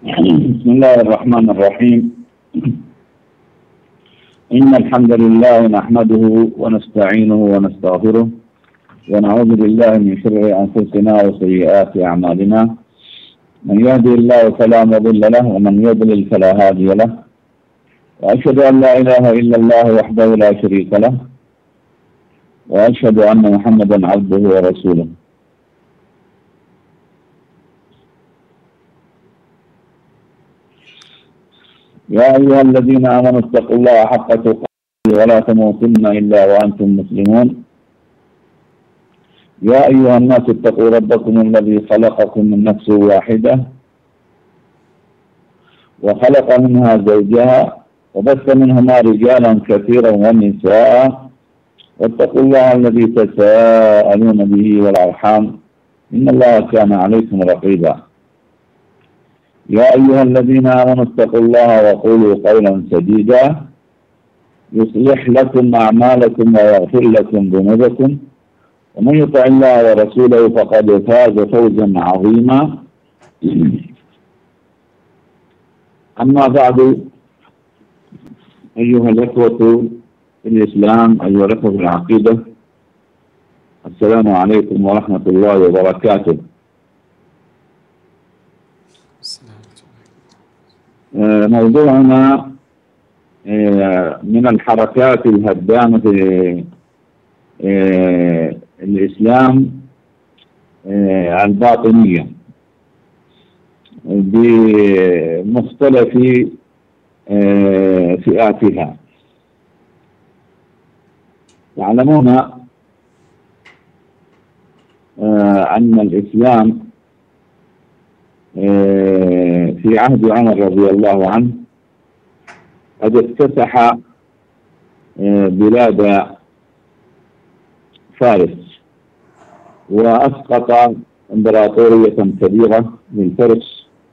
بسم الله الرحمن الرحيم. إن الحمد لله نحمده ونستعينه ونستغفره ونعوذ بالله من شرور أنفسنا وسيئات أعمالنا. من يهدي الله فلا مضل له ومن يضلل فلا هادي له، وأشهد أن لا إله إلا الله وحده لا شريك له، وأشهد أن محمدا عبده ورسوله. يا أيها الذين آمنوا اتقوا الله حق تقاته ولا تموتن إلا وأنتم مسلمون. يا أيها الناس اتقوا ربكم الذي خلقكم من نفس واحدة وخلق منها زوجها وبث منهما رجالا كثيرا ونساء، واتقوا الله الذي تساءلون به والأرحام إن الله كان عليكم رقيبا. يا أيها الذين آمنوا اتقوا الله وقولوا قولا سديدا يصلح لكم أعمالكم ويغفر لكم ذنوبكم، ومن يطع الله ورسوله فقد فاز فوزا عظيما. أما بعد، أيها الأخوة في الإسلام، أيها الأخوة في العقيدة، السلام عليكم ورحمة الله وبركاته. موضوعنا من الحركات الهدامة في الإسلام الباطنية بمختلف فئاتها. تعلمون أن الإسلام في عهد عمر رضي الله عنه قد اكتسح بلاد فارس وأسقط إمبراطورية كبيرة للفرس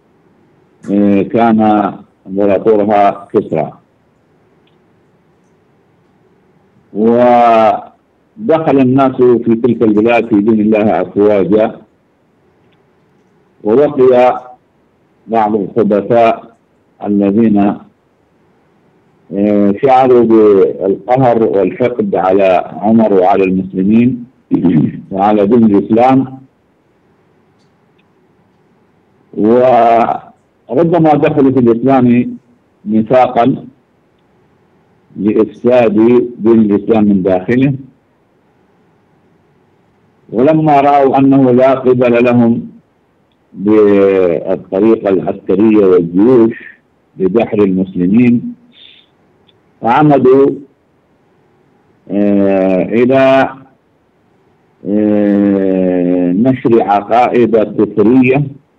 كان إمبراطورها كسرى، ودخل الناس في تلك البلاد في دين الله أفواجا، وبقي بعض الخبثاء الذين شعروا بالقهر والحقد على عمر وعلى المسلمين وعلى دين الإسلام، وربما دخلوا في الإسلام نفاقا لإفساد دين الإسلام من داخله. ولما رأوا أنه لا قبل لهم بالطريقة العسكرية والجيوش لدحر المسلمين، عمدوا إلى نشر عقائد كفرية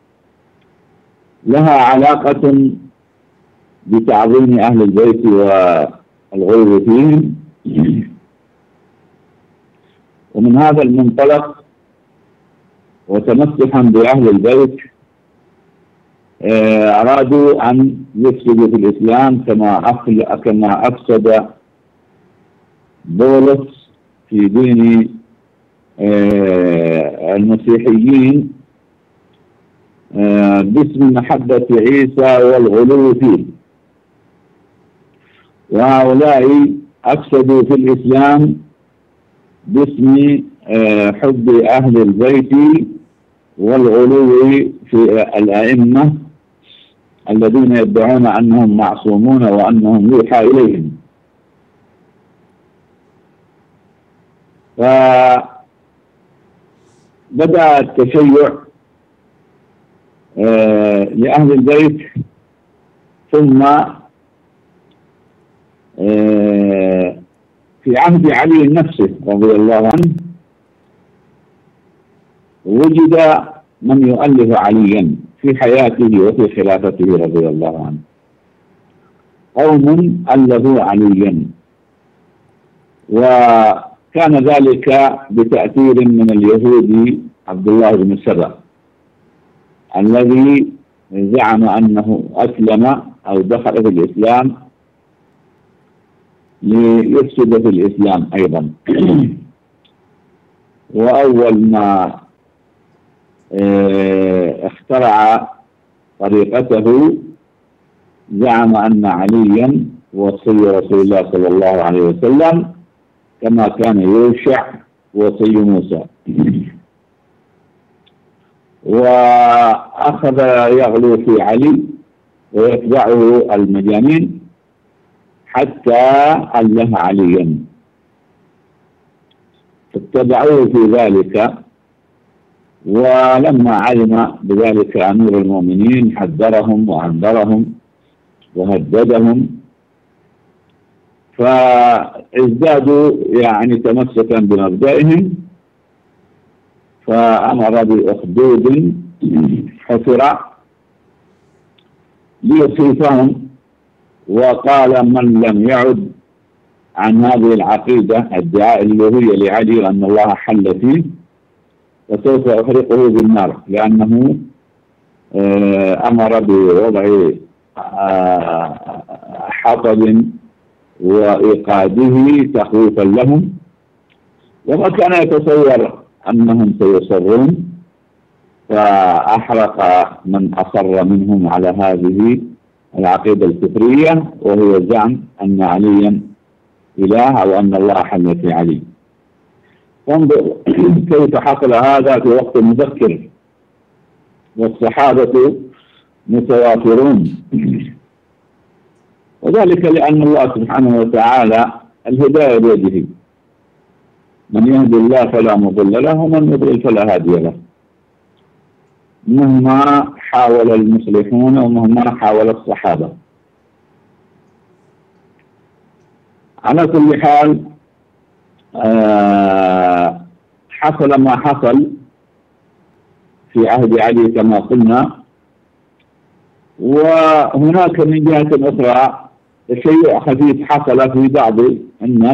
لها علاقة بتعظيم أهل البيت والغلو فيهم. ومن هذا المنطلق وتمسحا بأهل البيت أرادوا أن يفسدوا في الإسلام كما أفسد بولس في دين المسيحيين باسم محبة عيسى والغلو فيه. وهؤلاء أفسدوا في الإسلام باسم حب أهل البيت والغلو في الأئمة الذين يدعون أنهم معصومون وأنهم يوحى إليهم. فبدأ التشيع لأهل البيت، ثم في عهد علي نفسه رضي الله عنه وجد من يؤلف عليا في حياته وفي خلافته رضي الله عنه. قوم ألفوا عليا، وكان ذلك بتأثير من اليهودي عبد الله بن سبأ الذي زعم أنه أسلم أو دخل في الإسلام ليفسد في الإسلام أيضا. وأول ما اخترع طريقته زعم أن عليا وصي رسول الله صلى الله عليه وسلم كما كان يوشع وصي موسى. وأخذ يغلو في علي ويتبعه المجانين حتى أله عليا، فاتبعوه في ذلك. ولما علم بذلك أمير المؤمنين حذرهم وأنذرهم وهددهم، فازدادوا يعني تمسكا بمبدئهم، فأمر بأخدود حفر ليصيفهم، وقال من لم يعد عن هذه العقيدة ادعاء الألوهية لعلي وأن الله حل فيه فسوف أحرقه بالنار، لأنه أمر بوضع حطب وإيقاده تخويفا لهم، وما كان يتصور أنهم سيصرون، فأحرق من أصر منهم على هذه العقيدة الكفرية، وهو زعم أن عليا إله أو أن الله حل في علي. انظر كيف حصل هذا في وقت مبكر والصحابة متوافرون، وذلك لأن الله سبحانه وتعالى الهداية بيده، من يهدي الله فلا مضل له ومن يضلل فلا هادي له، مهما حاول المصلحون ومهما حاول الصحابة. على كل حال حصل ما حصل في عهد علي كما قلنا. وهناك من جهة أخرى تشيع خفيف حصل في بعض الناس،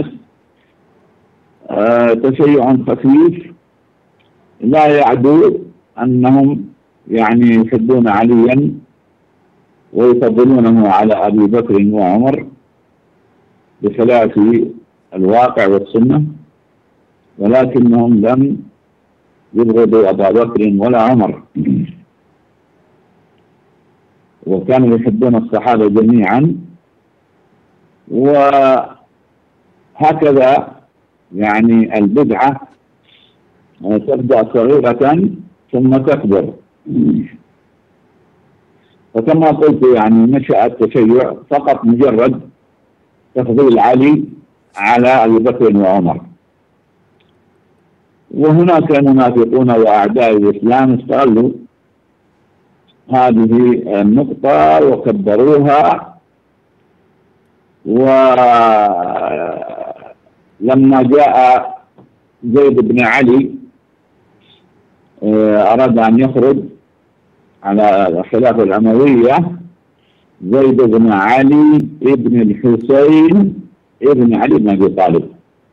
تشيع خفيف لا يعدو أنهم يعني يحبون عليا ويفضلونه على أبي بكر وعمر بخلاف الواقع والسنة، ولكنهم لم يبغضوا أبا بكر ولا عمر، وكانوا يحبون الصحابة جميعا. وهكذا يعني البدعة تبدأ صغيرة ثم تكبر، وكما قلت يعني نشأ التشيع فقط مجرد تفضيل علي على أبي بكر وعمر. وهناك منافقون وأعداء الإسلام استغلوا هذه النقطة وكبروها، ولما جاء زيد بن علي أراد أن يخرج على الخلافة الأموية، زيد بن علي ابن الحسين ابن علي بن أبي طالب،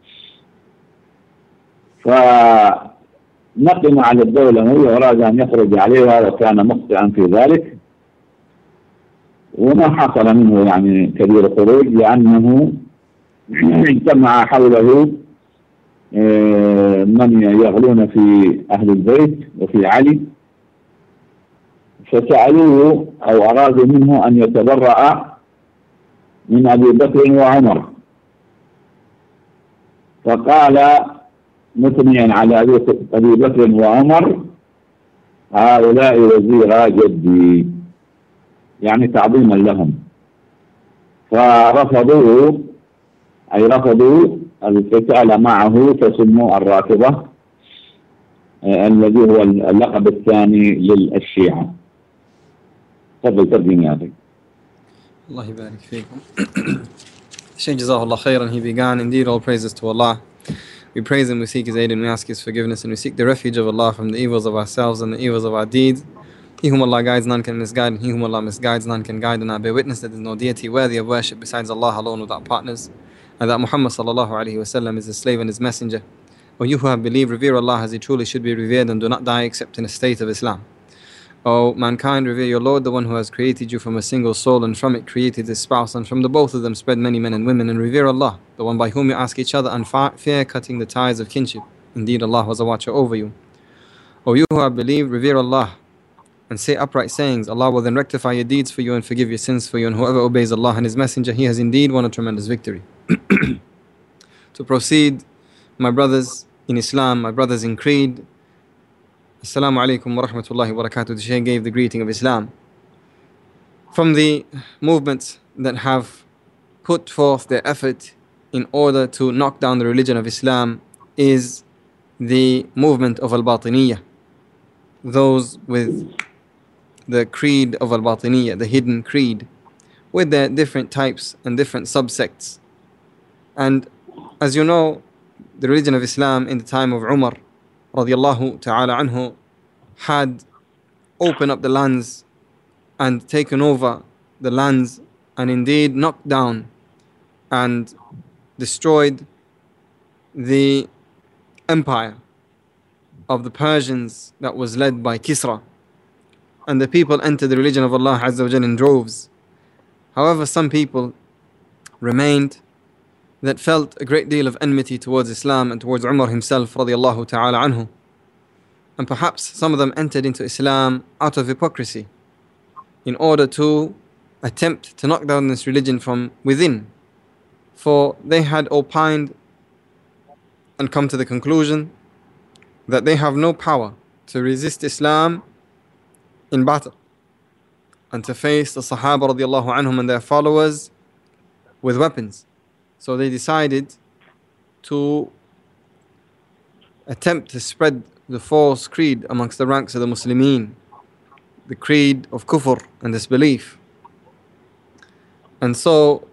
فنقم على الدولة الأموية وأراد أن يخرج عليها، وكان مخطئا في ذلك، وما حصل منه يعني كبير خروج، لأنه اجتمع حوله من يغلون في أهل البيت وفي علي، فسألوه أو أرادوا منه أن يتبرأ من أبي بكر وعمر، فقال مثنيا على أبي بكر وعمر هؤلاء وزيرا جدي، يعني تعظيما لهم، فرفضوه أي رفضوا القتال معه، فسموا الرافضة الذي هو اللقب الثاني للشيعة. تفضل ترجمة هذه. Allah يبارك فيكم. Shaykh Jazakallah khairan, he began, indeed all praises to Allah. We praise Him, we seek His aid, and we ask His forgiveness, and we seek the refuge of Allah from the evils of ourselves and the evils of our deeds. He whom Allah guides, none can misguide, and he whom Allah misguides, none can guide. And I bear witness that there is no deity worthy of worship besides Allah alone without partners, and that Muhammad sallallahu alaihi wasallam is His slave and His messenger. O you who have believed, revere Allah as He truly should be revered, and do not die except in a state of Islam. O mankind, revere your Lord, the one who has created you from a single soul, and from it created his spouse, and from the both of them spread many men and women, and revere Allah, the one by whom you ask each other, and fear cutting the ties of kinship. Indeed, Allah was a watcher over you. O you who have believed, revere Allah, and say upright sayings, Allah will then rectify your deeds for you and forgive your sins for you, and whoever obeys Allah and His Messenger, he has indeed won a tremendous victory. To proceed, my brothers in Islam, my brothers in creed, Assalamu alaikum wa rahmatullahi wa barakatuh. The Shaykh gave the greeting of Islam. From the movements that have put forth their effort in order to knock down the religion of Islam is the movement of Al-Batiniyah. Those with the creed of Al-Batiniyah, the hidden creed, with their different types and different subsects. And as you know, the religion of Islam in the time of Umar radiallahu ta'ala anhu had opened up the lands and taken over the lands, and indeed knocked down and destroyed the empire of the Persians that was led by Kisra, and the people entered the religion of Allah Azza wa Jalla in droves. However, some people remained that felt a great deal of enmity towards Islam and towards Umar himself radiallahu ta'ala anhu, and perhaps some of them entered into Islam out of hypocrisy in order to attempt to knock down this religion from within, for they had opined and come to the conclusion that they have no power to resist Islam in battle and to face the Sahaba radiallahu anhum and their followers with weapons. So they decided to attempt to spread the false creed amongst the ranks of the Muslimin, the creed of kufr and disbelief. And so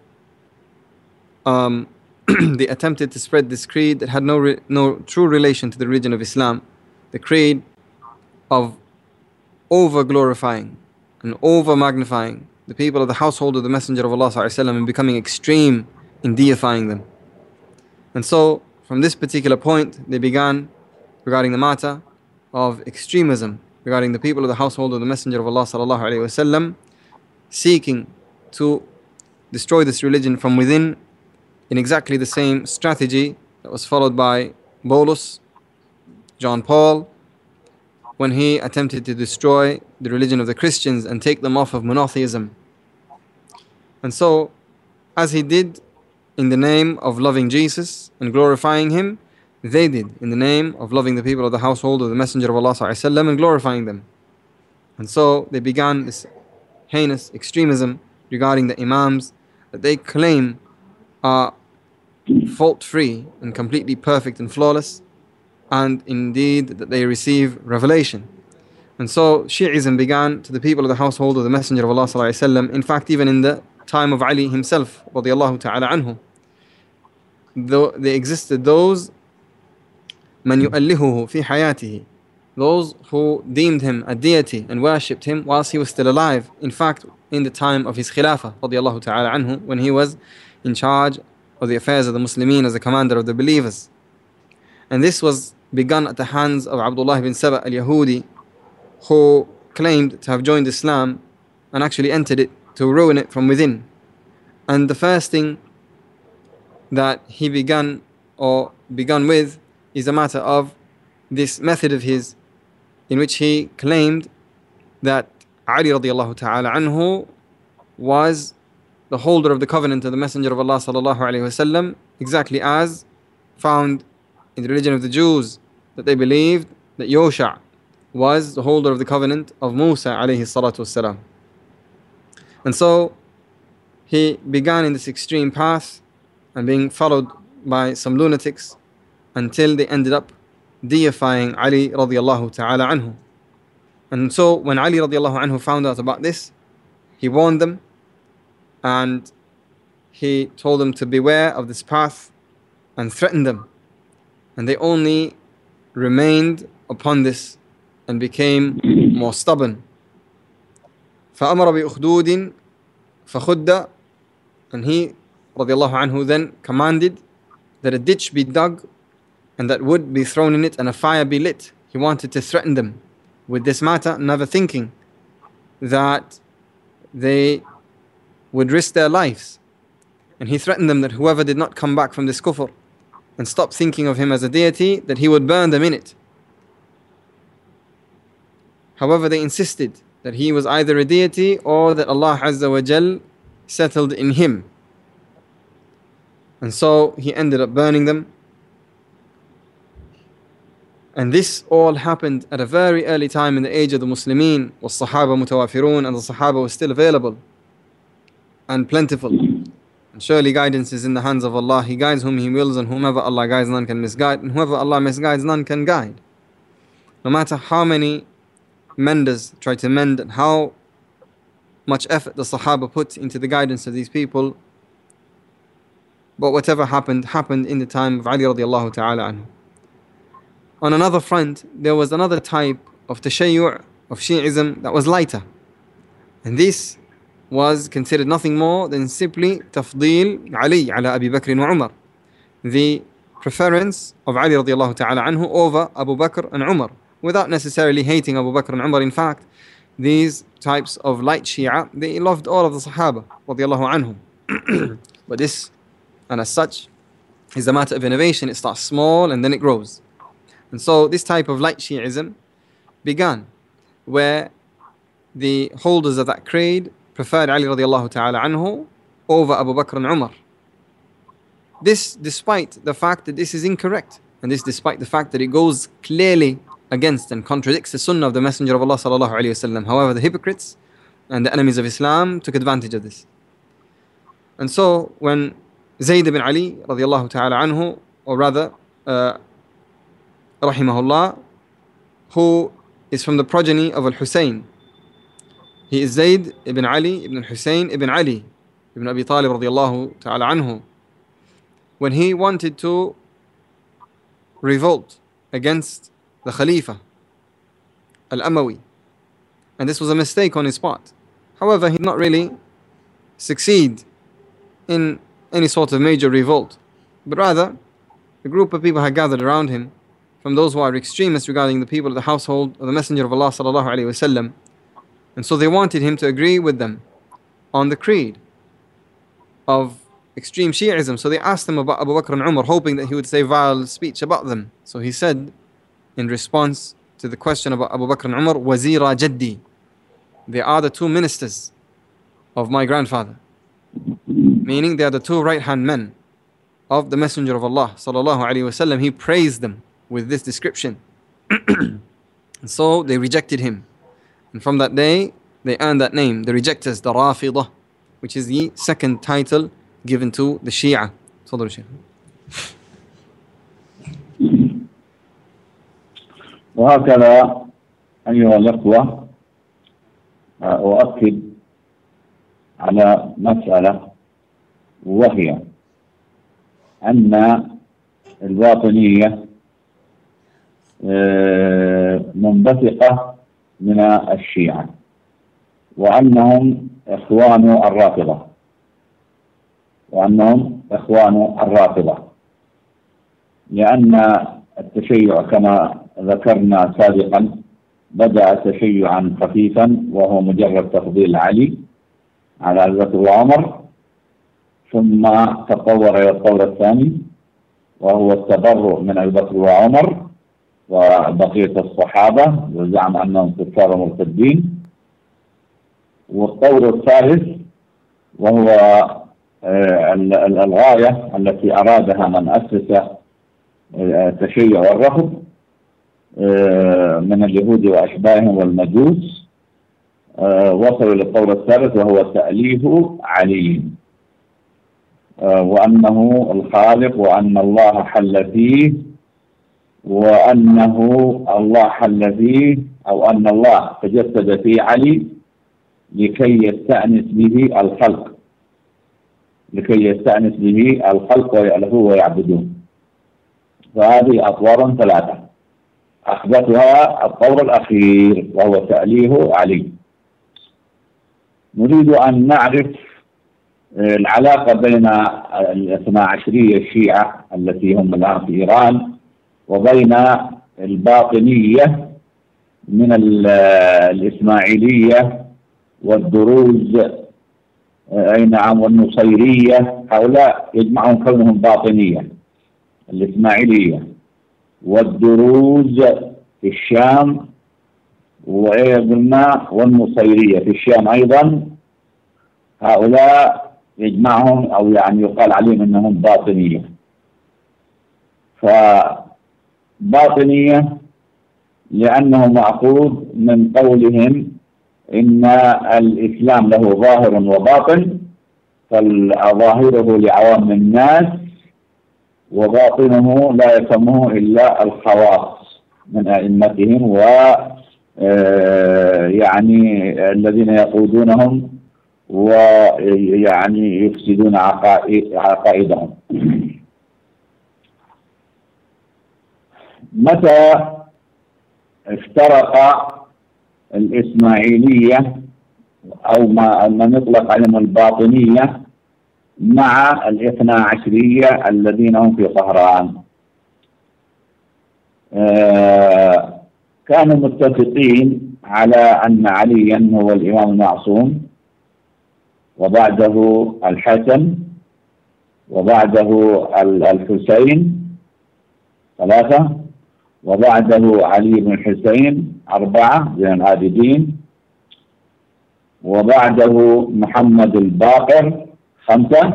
they attempted to spread this creed that had no true relation to the religion of Islam, the creed of over glorifying and over magnifying the people of the household of the Messenger of Allah ﷺ and becoming extreme in deifying them. And so from this particular point they began regarding the matter of extremism regarding the people of the household of the Messenger of Allah ﷺ, seeking to destroy this religion from within in exactly the same strategy that was followed by Paulus, John Paul, when he attempted to destroy the religion of the Christians and take them off of monotheism. And so, as he did in the name of loving Jesus and glorifying Him, they did in the name of loving the people of the household of the Messenger of Allah ﷺ and glorifying them. And so they began this heinous extremism regarding the Imams that they claim are fault-free and completely perfect and flawless, and indeed that they receive revelation. And so Shi'ism began to the people of the household of the Messenger of Allah ﷺ, in fact even in the time of Ali himself radiyallahu ta'ala anhu. Though there existed those man yu'allihuhu fi hayatihi, those who deemed him a deity and worshipped him whilst he was still alive. In fact, in the time of his khilafah radiyallahu ta'ala anhu, when he was in charge of the affairs of the Muslimin as the commander of the believers. And this was begun at the hands of Abdullah ibn Saba al-Yahudi, who claimed to have joined Islam and actually entered it to ruin it from within. And the first thing that he began with is a matter of this method of his, in which he claimed that Ali radiallahu ta'ala anhu was the holder of the covenant of the Messenger of Allah sallallahu alayhi wasallam, exactly as found in the religion of the Jews, that they believed that Yosha was the holder of the covenant of Musa alayhi salatu wasalam. And so he began in this extreme path and being followed by some lunatics until they ended up deifying Ali radiallahu ta'ala anhu. And so when Ali radiallahu anhu found out about this, he warned them and he told them to beware of this path and threatened them. And they only remained upon this and became more stubborn. فَأَمَرَ بِأُخْدُودٍ فَخُدَّ, and he radiallahu anhu then commanded that a ditch be dug and that wood be thrown in it and a fire be lit. He wanted to threaten them with this matter, never thinking that they would risk their lives. And he threatened them that whoever did not come back from this kufr and stop thinking of him as a deity, that he would burn them in it. However, they insisted that he was either a deity or that Allah Azza wa Jal settled in him. And so he ended up burning them. And this all happened at a very early time in the age of the Muslimin. وَالصَّحَابَ مُتَوَافِرُونَ, and the Sahaba was still available and plentiful. And surely guidance is in the hands of Allah. He guides whom He wills, and whomever Allah guides, none can misguide. And whoever Allah misguides, none can guide. No matter how many menders try to mend and how much effort the Sahaba put into the guidance of these people, but whatever happened, happened in the time of Ali radiallahu ta'ala anhu. On another front, there was another type of tashayyu', of Shi'ism, that was lighter. And this was considered nothing more than simply tafdeel Ali ala Abi Bakr wa Umar. The preference of Ali radiallahu ta'ala anhu over Abu Bakr and Umar, without necessarily hating Abu Bakr and Umar. In fact, these types of light Shia, they loved all of the Sahaba radiallahu anhum. But this, and as such, is a matter of innovation. It starts small and then it grows. And so this type of light Shi'ism began, where the holders of that creed preferred Ali radiallahu ta'ala anhu over Abu Bakr and Umar. This despite the fact that this is incorrect, and this despite the fact that it goes clearly against and contradicts the sunnah of the Messenger of Allah sallallahu alayhi wasallam. However, the hypocrites and the enemies of Islam took advantage of this. And so when Zayd ibn Ali radiallahu ta'ala anhu, or rather rahimahullah, who is from the progeny of Al-Hussein, he is Zayd ibn Ali ibn Hussein ibn Ali ibn Abi Talib radiallahu ta'ala anhu. When he wanted to revolt against the Khalifa Al-Amawi, and this was a mistake on his part. However, he did not really succeed in any sort of major revolt, but rather a group of people had gathered around him from those who are extremists regarding the people of the household of the Messenger of Allah sallallahu alaihi wasallam. And so they wanted him to agree with them on the creed of extreme Shi'ism. So they asked him about Abu Bakr and Umar, hoping that he would say vile speech about them. So he said, in response to the question about Abu Bakr and Umar, Wazira Jaddi, they are the two ministers of my grandfather. Meaning they are the two right-hand men of the Messenger of Allah sallallahu alaihi wasallam. He praised them with this description. And so they rejected him. And from that day, they earned that name, the rejectors, the Rafidah, which is the second title given to the Shia. تفضل شيخ. وهكذا أيها الأخوة أؤكد على مسألة، وهي أن الباطنية منبثقة من الشيعة، وأنهم إخوان الرافضة، لأن التشيع كما ذكرنا سابقا بدأ تشيعا خفيفا، وهو مجرد تفضيل علي على أبي بكر وعمر، ثم تطور إلى الطور الثاني وهو التبرؤ من أبي بكر وعمر وبقية الصحابة، وزعم أنهم كفار مرتدين. والطور الثالث وهو الغاية التي أرادها من أسس التشيع والرفض من اليهود وأشباههم والمجوس، وصلوا للطور الثالث وهو تأليه علي، وأنه الخالق، وأن الله حل فيه، وأنه الله حل فيه، أو أن الله تجسد في علي لكي يستأنس به الخلق ويألفوه ويعبدون. فهذه أطوار ثلاثة، أحدثها الطور الأخير وهو تأليه علي. نريد أن نعرف العلاقة بين الاثنا عشرية الشيعة التي هم الآن في إيران وبين الباطنية من الإسماعيلية والدروز، أي نعم، والنصيرية. هؤلاء يجمعهم كونهم باطنية، الإسماعيلية والدروز في الشام وقلنا والنصيرية في الشام أيضا، هؤلاء يجمعهم أو يعني يقال عليهم أنهم باطنية. فباطنية لأنه معقود من قولهم إن الإسلام له ظاهر وباطن، فظاهره لعوام الناس وباطنه لا يفهمه إلا الخواص من أئمتهم يعني الذين يقودونهم ويعني يفسدون عقائدهم. متى افترق الإسماعيلية أو ما نطلق عليهم الباطنية مع الاثنا عشرية الذين هم في طهران؟ كانوا متفقين على أن عليا هو الإمام المعصوم، وبعده الحسن، وبعده الحسين 3، وبعده علي بن الحسين 4 زين العابدين، وبعده محمد الباقر 5،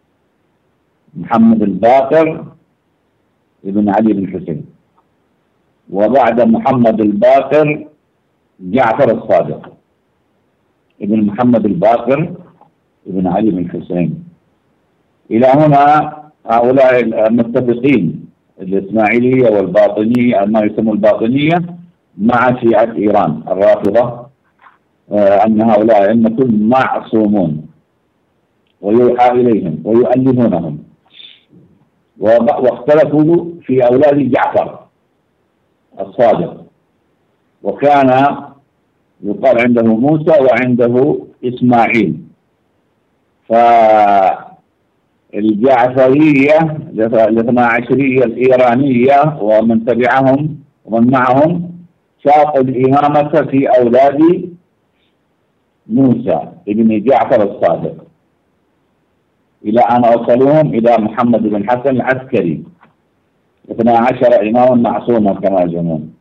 محمد الباقر ابن علي بن الحسين، وبعد محمد الباقر جعفر الصادق ابن محمد الباقر ابن علي بن الحسين. إلى هنا هؤلاء المتفقين الإسماعيلية والباطنية، ما يسمى الباطنية، مع شيعة إيران الرافضة، أن هؤلاء أئمة معصومون ويوحى إليهم ويؤلهونهم. واختلفوا في أولاد جعفر الصادق، وكان يقال عنده موسى وعنده إسماعيل. فالجعفرية الاثنا عشرية الإيرانية ومن تبعهم ومن معهم شاقوا الإمامة في أولاد موسى ابن جعفر الصادق، إلى أن أوصلوهم إلى محمد بن حسن العسكري 12 إماما معصوما كما يزعمون.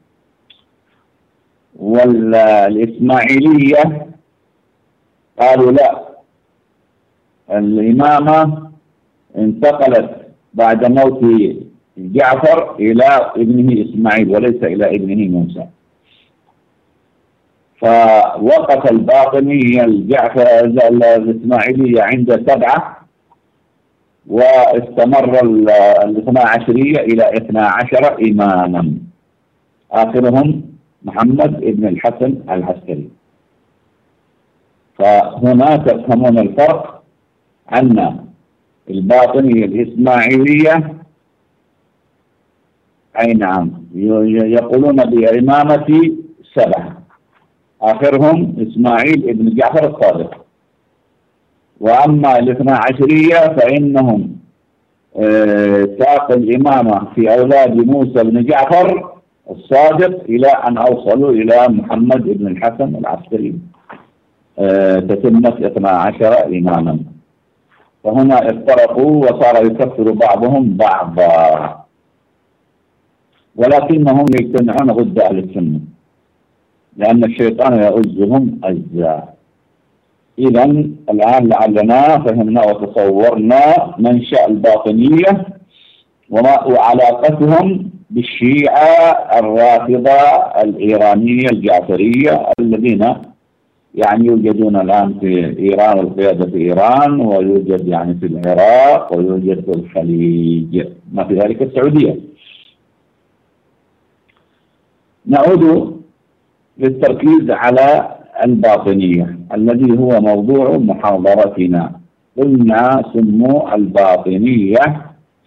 والإسماعيلية قالوا لا، الإمامة انتقلت بعد موت جعفر إلى ابنه إسماعيل وليس إلى ابنه موسى. فوقف الباطنية الإسماعيلية عند 7، واستمر الاثنا عشرية إلى 12 إماما، آخرهم محمد بن الحسن العسكري. فهنا تفهمون الفرق، أن الباطنية الإسماعيلية أي نعم يقولون بإمامة 7، آخرهم إسماعيل بن جعفر الصادق. وأما الاثنا عشرية فإنهم ساقوا الإمامة في أولاد موسى بن جعفر الصادق إلى أن أوصلوا إلى محمد بن الحسن العسكري، تتمت 12 إماما. فهنا افترقوا وصار يكفر بعضهم بعضا، ولكنهم يجتمعون ضد أهل السنة لأن الشيطان يؤزهم أجزاء. إذا الآن لعلنا فهمنا وتصورنا منشأ الباطنية وعلاقتهم بالشيعة الرافضة الإيرانية الجعفرية الذين يعني يوجدون الآن في إيران، والقيادة في إيران، ويوجد يعني في العراق، ويوجد في الخليج، ما في ذلك السعودية. نعود للتركيز على الباطنية الذي هو موضوع محاضرتنا. قلنا سموا الباطنية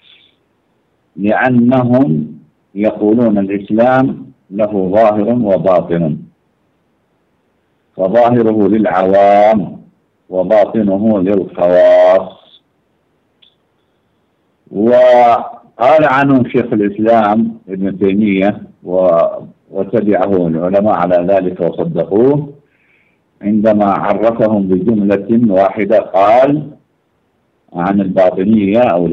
لأنهم يقولون الإسلام له ظاهر وباطن، فظاهره للعوام وباطنه للخواص. وقال عنهم شيخ الإسلام ابن تيمية وتبعه العلماء على ذلك وصدقوه عندما عرفهم بجملة واحدة. قال عن الباطنية أو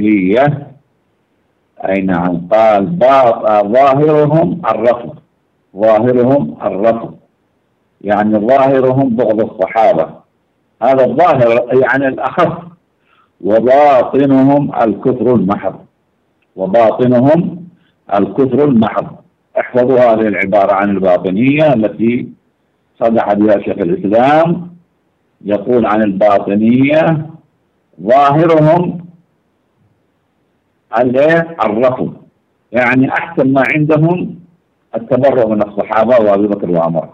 الإسماعيلية أي نعم، قال ظاهرهم الرفض ظاهرهم الرفض، يعني ظاهرهم بغض الصحابة، هذا الظاهر يعني الأخف، وباطنهم الكفر المحض، وباطنهم الكفر المحض. احفظوا هذه العبارة عن الباطنية التي صدح بها شيخ الإسلام، يقول عن الباطنية ظاهرهم الرفض، يعني أحسن ما عندهم التبرؤ من الصحابة وأبي بكر وعمر،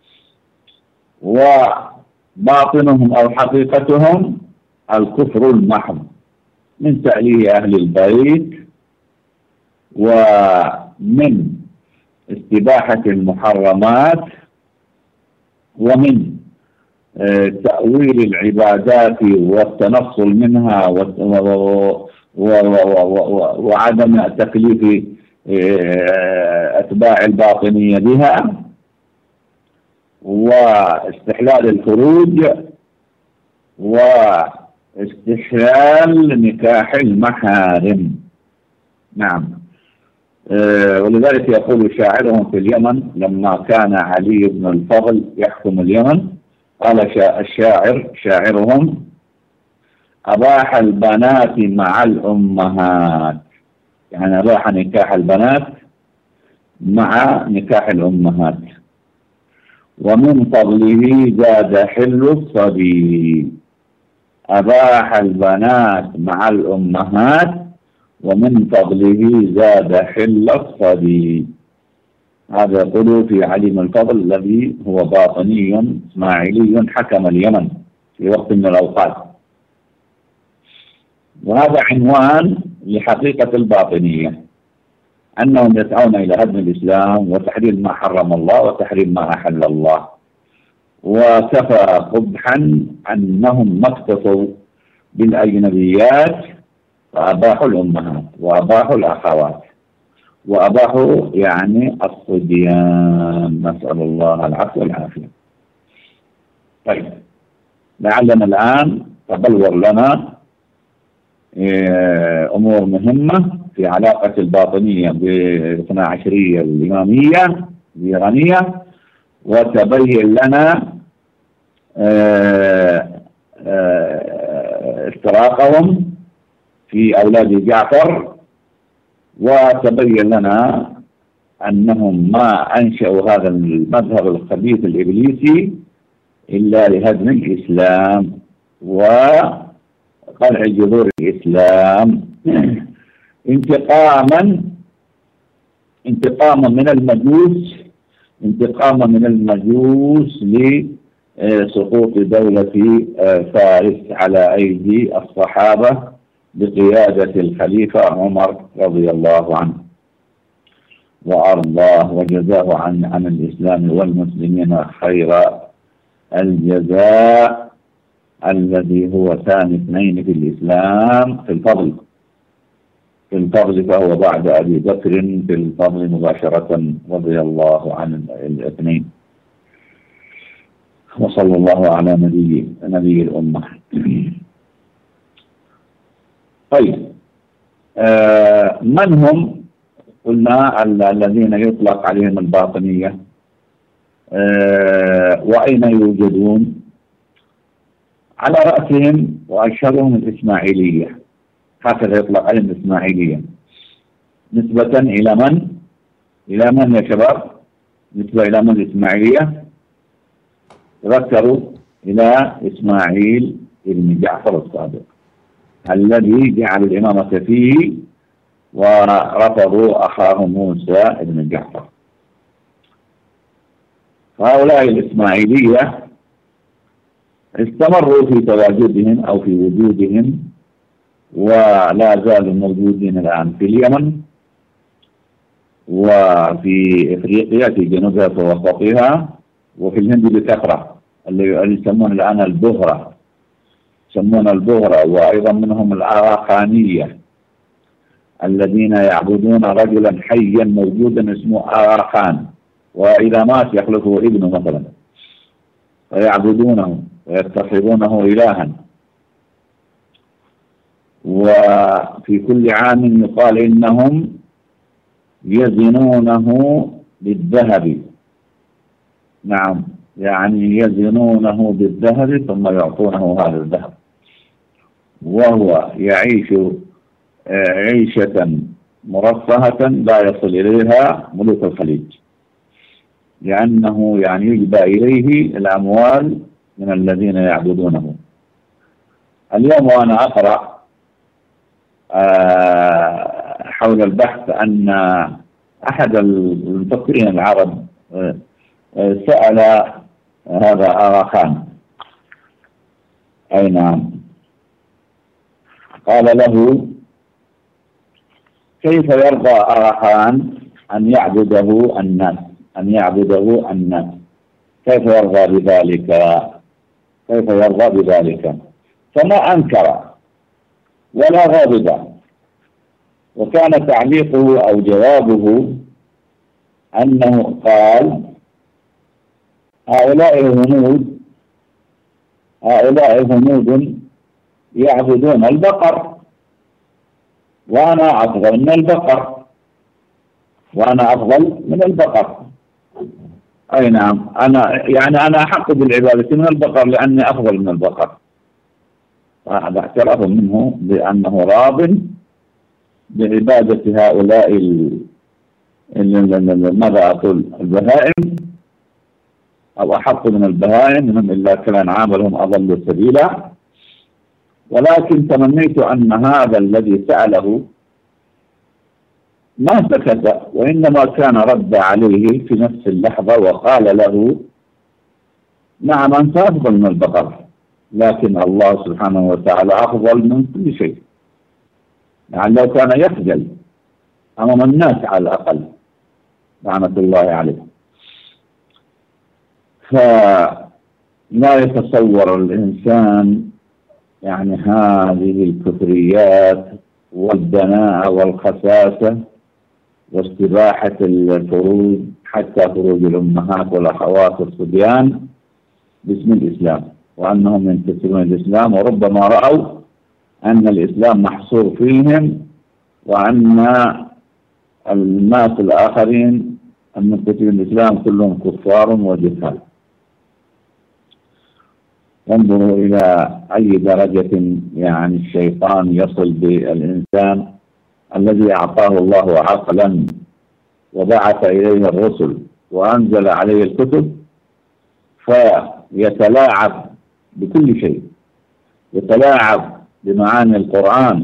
وباطنهم أو حقيقتهم الكفر المحض من تأليه أهل البيت، ومن استباحة المحرمات، ومن تأويل العبادات والتنصل منها وعدم تكليف أتباع الباطنية بها، واستحلال الفروج، واستحلال نكاح المحارم. نعم. ولذلك يقول شاعرهم في اليمن لما كان علي بن الفضل يحكم اليمن، قال الشاعر شاعرهم: أباح البنات مع الأمهات، يعني أباح نكاح البنات مع نكاح الأمهات، ومن فضله زاد حل الصبي. أباح البنات مع الأمهات ومن فضله زاد حل الصبي. هذا يقول في علي بن الفضل الذي هو باطني إسماعيلي حكم اليمن في وقت من الأوقات. وهذا عنوان لحقيقة الباطنية، أنهم يسعون إلى هدم الإسلام وتحريم ما حرم الله وتحريم ما أحل الله. وكفى قبحا أنهم ما اقتصوا بالأجنبيات وأباحوا الأمهات وأباحوا الأخوات وأباحوا يعني الصبيان، نسأل الله العفو والعافية. طيب، لعلنا الآن تبلور لنا أمور مهمة في علاقة الباطنية بالاثنا عشرية الإمامية الإيرانية، وتبين لنا اشتراكهم في أولاد جعفر، وتبين لنا أنهم ما أنشأوا هذا المذهب الخبيث الإبليسي إلا لهدم الإسلام وقلع جذور الإسلام انتقاما من المجوس لسقوط دولة فارس على أيدي الصحابة بقيادة الخليفة عمر رضي الله عنه وأرضاه، وجزاه عن الإسلام والمسلمين خير الجزاء الذي هو ثاني اثنين في الإسلام في الفضل، فهو بعد أبي بكر في الفضل مباشرة رضي الله عن الاثنين. وصلى الله على نبي الأمة. طيب، من هم؟ قلنا الذين يطلق عليهم الباطنية، وأين يوجدون؟ على رأسهم وأشهرهم الإسماعيلية، هكذا يطلق عليهم الإسماعيلية نسبة إلى من؟ إلى من يا شباب؟ نسبة إلى من الإسماعيلية؟ تذكروا إلى إسماعيل بن جعفر الصادق الذي جعل الإمامة فيه ورفضوا أخاه موسى بن جعفر. هؤلاء الإسماعيلية استمروا في تواجدهم أو في وجودهم، ولا زالوا موجودين الآن في اليمن وفي إفريقيا في جنوبها ووسطها وفي الهند بكثرة، اللي يسمون الآن البهرة، يسمون البهرة. وأيضا منهم الآراخانية الذين يعبدون رجلا حيا موجودا اسمه آراخان، وإذا مات يخلفه ابنه مثلا، ويعبدونه ويتخذونه إلها. وفي كل عام يقال إنهم يزنونه بالذهب نعم يعني يزنونه بالذهب ثم يعطونه هذا الذهب، وهو يعيش عيشة مرفهة لا يصل إليها ملوك الخليج، لأنه يعني يجبى إليه الأموال من الذين يعبدونه. اليوم وأنا أقرأ حول البحث أن أحد المفكرين العرب سأل هذا آغا خان، أي نعم، قال له كيف يرضى آغا خان أن يعبده الناس، كيف يرضى بذلك؟ فما أنكر ولا غاضب، وكان تعليقه أو جوابه أنه قال هؤلاء هنود يعبدون البقر وأنا أفضل من البقر. أي نعم، أنا أحق بالعبادة من البقر لأني أفضل من البقر. هذا اعتراف منه بأنه راض بعبادة هؤلاء ماذا أقول البهائم، أو أحق من البهائم، منهم إلا كالأنعام هم أضل سبيلا. ولكن تمنيت أن هذا الذي سأله ما سكت، وإنما كان رد عليه في نفس اللحظة وقال له نعم أنت أفضل من البقر، لكن الله سبحانه وتعالى أفضل من كل شيء. يعني لو كان يخجل أمام الناس على الأقل، لعنة الله عليه. فلا يتصور الإنسان يعني هذه الكفريات والدناءة والخساسة واستباحة الفروج، حتى فروج الأمهات والأخوات والصبيان باسم الإسلام، وأنهم ينتسبون الإسلام، وربما رأوا أن الإسلام محصور فيهم، وأن الناس الآخرين المنتسبين الإسلام كلهم كفار وجهال. انظروا إلى أي درجة يعني الشيطان يصل بالإنسان الذي أعطاه الله عقلا وبعث إليه الرسل وأنزل عليه الكتب، فيتلاعب بكل شيء، يتلاعب بمعاني القرآن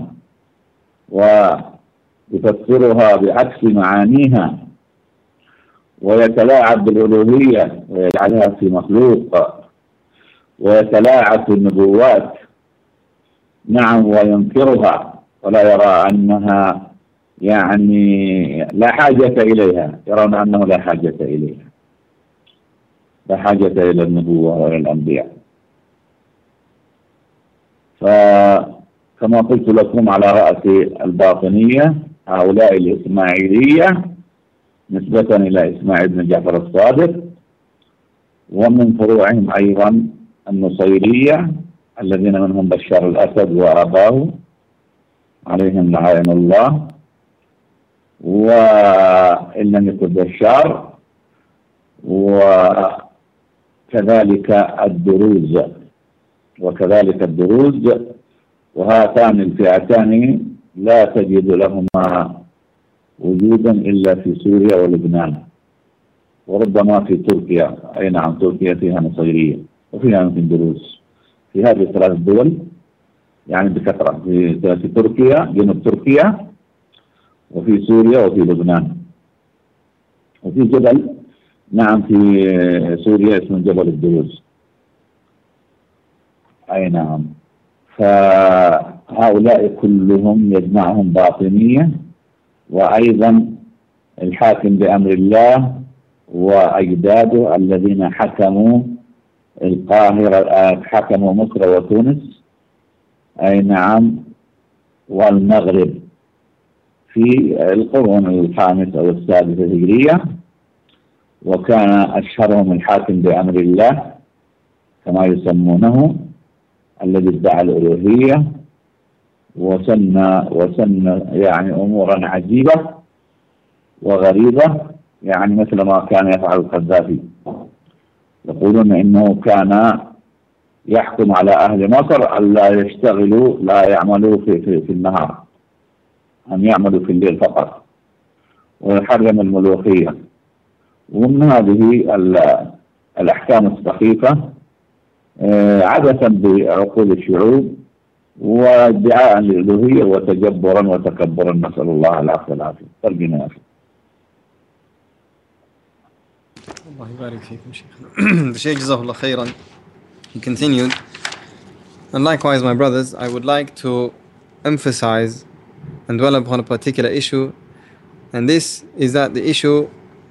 ويفسرها بعكس معانيها، ويتلاعب بالألوهية ويجعلها في مخلوق، ويتلاعب في النبوات نعم وينكرها ولا يرى أنها يعني لا حاجة إليها، يرون أنه لا حاجة إليها، لا حاجة إلى النبوة وإلى الأنبياء. فكما قلت لكم على رأس الباطنية هؤلاء الإسماعيلية نسبة إلى إسماعيل بن جعفر الصادق، ومن فروعهم أيضا النصيرية الذين منهم بشار الأسد وأباه عليهم لعائن الله، وإن لم يكن بشار، وكذلك الدروز، وهاتان الفئتان لا تجد لهما وجودا إلا في سوريا ولبنان، وربما في تركيا. أي نعم، تركيا فيها نصيرية وفيها يمكن دروز في هذه الثلاث دول يعني بكثرة، في تركيا، جنوب تركيا، وفي سوريا، وفي لبنان، وفي جبل نعم في سوريا اسمه جبل الدروز. أي نعم، فهؤلاء كلهم يجمعهم باطنية، وأيضا الحاكم بأمر الله وأجداده الذين حكموا القاهرة، حكموا مصر وتونس، أي نعم، والمغرب في القرون الخامس أو السادس الهجرية، وكان أشهرهم الحاكم بأمر الله كما يسمونه، الذي ادعى الألوهية وسن يعني أمورا عجيبة وغريبة، يعني مثل ما كان يفعل القذافي يقولون إنه كان يحكم على أهل مصر ألا يشتغلوا، لا يعملوا في النهار، أن يعملوا في الليل فقط، ويحرم الملوخية. ومن هذه الأحكام السخيفة عبثا بعقول الشعوب وادعاء للألوهية وتجبرا وتكبرا، نسأل الله العفو والعافية. ترجمة يا أخي. Allah barik fikum, Shaykh. The Shaykh Jazakallah khairan, he continued, and likewise my brothers, I would like to emphasize and dwell upon a particular issue, and this is that the issue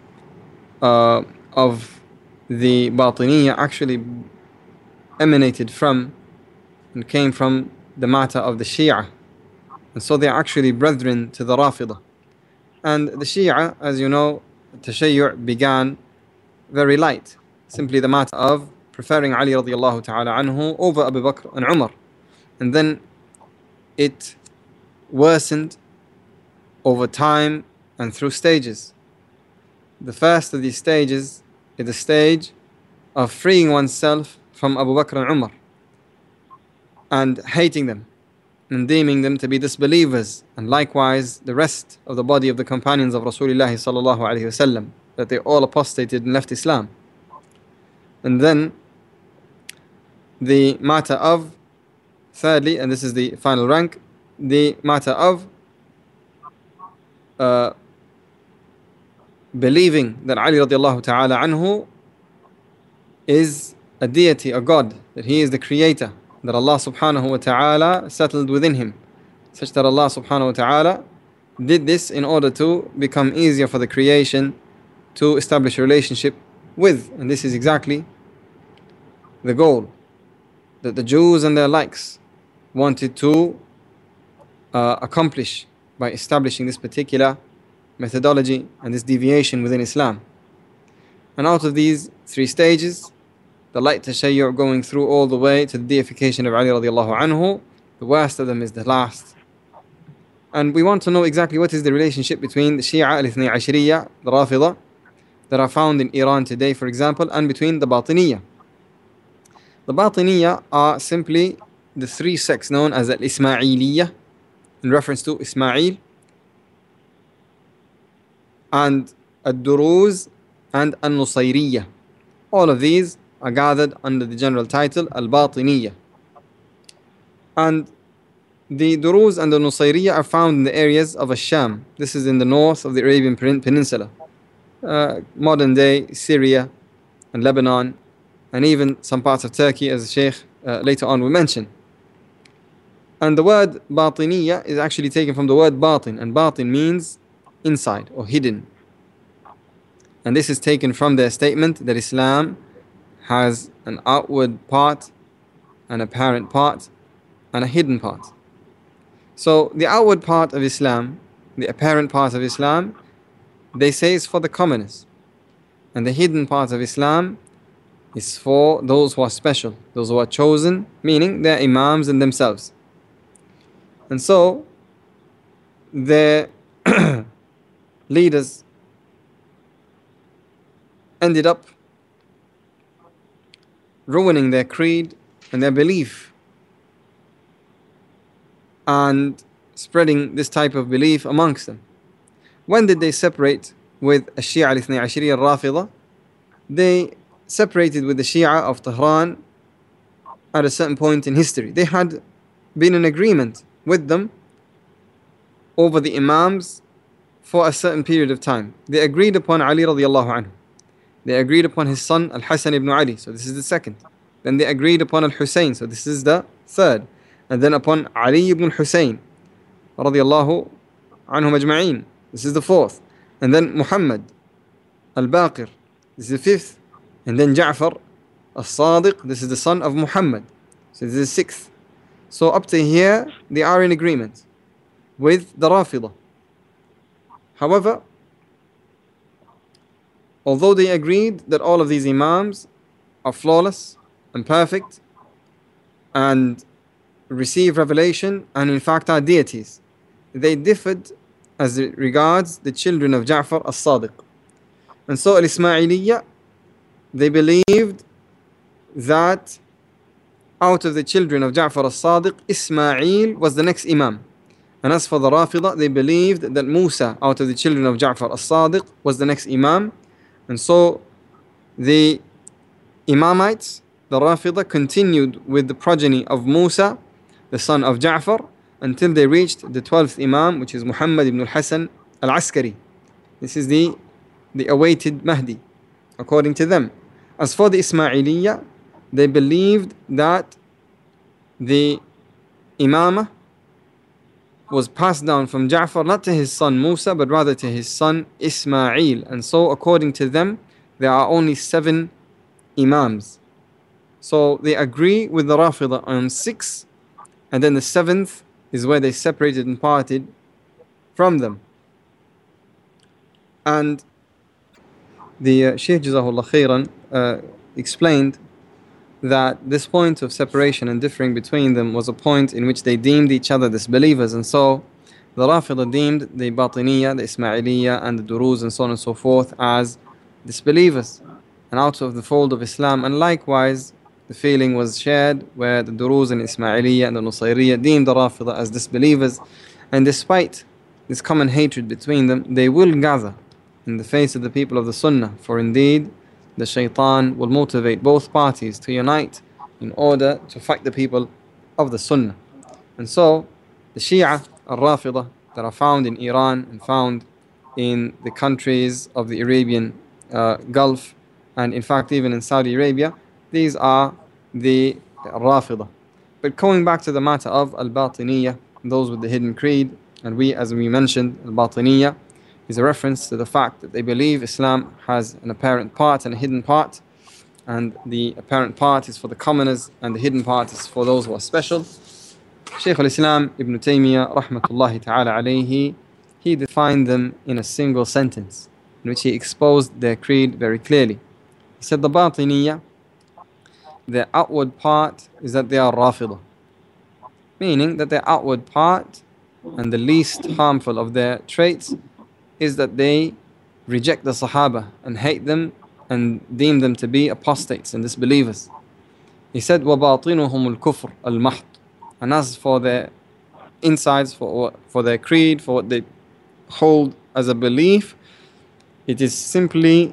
of the Batiniyya actually emanated from and came from the matter of the Shia, and so they are actually brethren to the Rafida. And the Shia, as you know, Tashayyu' began very light, simply the matter of preferring Ali radiallahu ta'ala anhu over Abu Bakr and Umar, and then it worsened over time and through stages. The first of these stages is the stage of freeing oneself from Abu Bakr and Umar and hating them and deeming them to be disbelievers, and likewise the rest of the body of the companions of Rasulullah sallallahu alaihi wasallam, that they all apostated and left Islam. And then the matter of, thirdly, and this is the final rank, the matter of believing that Ali radiallahu ta'ala anhu is a deity, a God, that he is the creator, that Allah subhanahu wa ta'ala settled within him, such that Allah subhanahu wa ta'ala did this in order to become easier for the creation to establish a relationship with. And this is exactly the goal that the Jews and their likes wanted to accomplish by establishing this particular methodology and this deviation within Islam. And out of these three stages, the light Tashayyu' going through all the way to the deification of Ali radiallahu anhu, the worst of them is the last. And we want to know exactly what is the relationship between the Shia al-Ithnay Ashriyya, the Rafida, that are found in Iran today, for example, and between the Batiniyya. The Batiniyya are simply the three sects known as al-Ismailiyya, in reference to Ismail, and al-Duruz, and al-Nusayriyya. All of these are gathered under the general title al-Batiniyya. And the Duruz and the Nusayriyya are found in the areas of Ash-Sham. This is in the north of the Arabian Peninsula, modern day Syria and Lebanon, and even some parts of Turkey, as the Shaykh later on will mention. And the word Batiniyya is actually taken from the word Batin, and Batin means inside or hidden. And this is taken from their statement that Islam has an outward part, an apparent part, and a hidden part. So the outward part of Islam, the apparent part of Islam, they say is for the commoners. And the hidden part of Islam is for those who are special, those who are chosen, meaning they're imams in themselves. And so their leaders ended up ruining their creed and their belief and spreading this type of belief amongst them. When did they separate with a Shia al-Ithnay Ashriyya al-Rafida? They separated with the Shia of Tehran at a certain point in history. They had been in agreement with them over the Imams for a certain period of time. They agreed upon Ali radiallahu anhu. They agreed upon his son Al-Hasan ibn Ali, so this is the second. Then they agreed upon Al-Hussein, so this is the third. And then upon Ali ibn Hussein radiallahu anhum ajma'een, this is the fourth. And then Muhammad Al-Baqir, this is the fifth. And then Ja'far Al-Sadiq, this is the son of Muhammad, so this is the sixth. So up to here they are in agreement with the Rafida. However, although they agreed that all of these Imams are flawless and perfect and receive revelation and in fact are deities, they differed as regards the children of Ja'far as-Sadiq. And so al-Ismailiyya, they believed that out of the children of Ja'far as-Sadiq, Ismail was the next Imam. And as for the Rafidah, they believed that Musa out of the children of Ja'far as-Sadiq was the next Imam. And so the Imamites, the Rafidah, continued with the progeny of Musa, the son of Ja'far, until they reached the 12th Imam, which is Muhammad ibn al-Hasan al-Askari. This is the awaited Mahdi, according to them. As for the Ismailiyya, they believed that the Imamah was passed down from Ja'far not to his son Musa, but rather to his son Ismail. And so according to them, there are only 7 Imams. So they agree with the Rafidah on 6, and then the 7th is where they separated and parted from them. And the Shaykh Jazahullah Khairan explained that this point of separation and differing between them was a point in which they deemed each other disbelievers. And so the Rafidah deemed the Batiniyya, the Ismailiyya, and the Duruz and so on and so forth as disbelievers and out of the fold of Islam. And likewise, the feeling was shared where the Duruz and Ismailiyya and the Nusayriyya deemed the Rafidah as disbelievers. And despite this common hatred between them, they will gather in the face of the people of the Sunnah, for indeed the Shaitan will motivate both parties to unite in order to fight the people of the Sunnah. And so the Shia al-Rafidah that are found in Iran and found in the countries of the Arabian Gulf, and in fact even in Saudi Arabia, these are the Rafidah. But going back to the matter of al-Batiniyya, those with the hidden creed, and as we mentioned, al-Batiniyya is a reference to the fact that they believe Islam has an apparent part and a hidden part, and the apparent part is for the commoners and the hidden part is for those who are special. Shaykh al-Islam Ibn Taymiyyah rahmatullahi ta'ala alayhi, he defined them in a single sentence in which he exposed their creed very clearly. He said the Batiniyya, their outward part is that they are Rafidah, meaning that their outward part and the least harmful of their traits is that they reject the Sahaba and hate them and deem them to be apostates and disbelievers. He said, وَبَاطِنُهُمُ الْكُفْرُ الْمَحْضُ. And as for their insides, for their creed, for what they hold as a belief, it is simply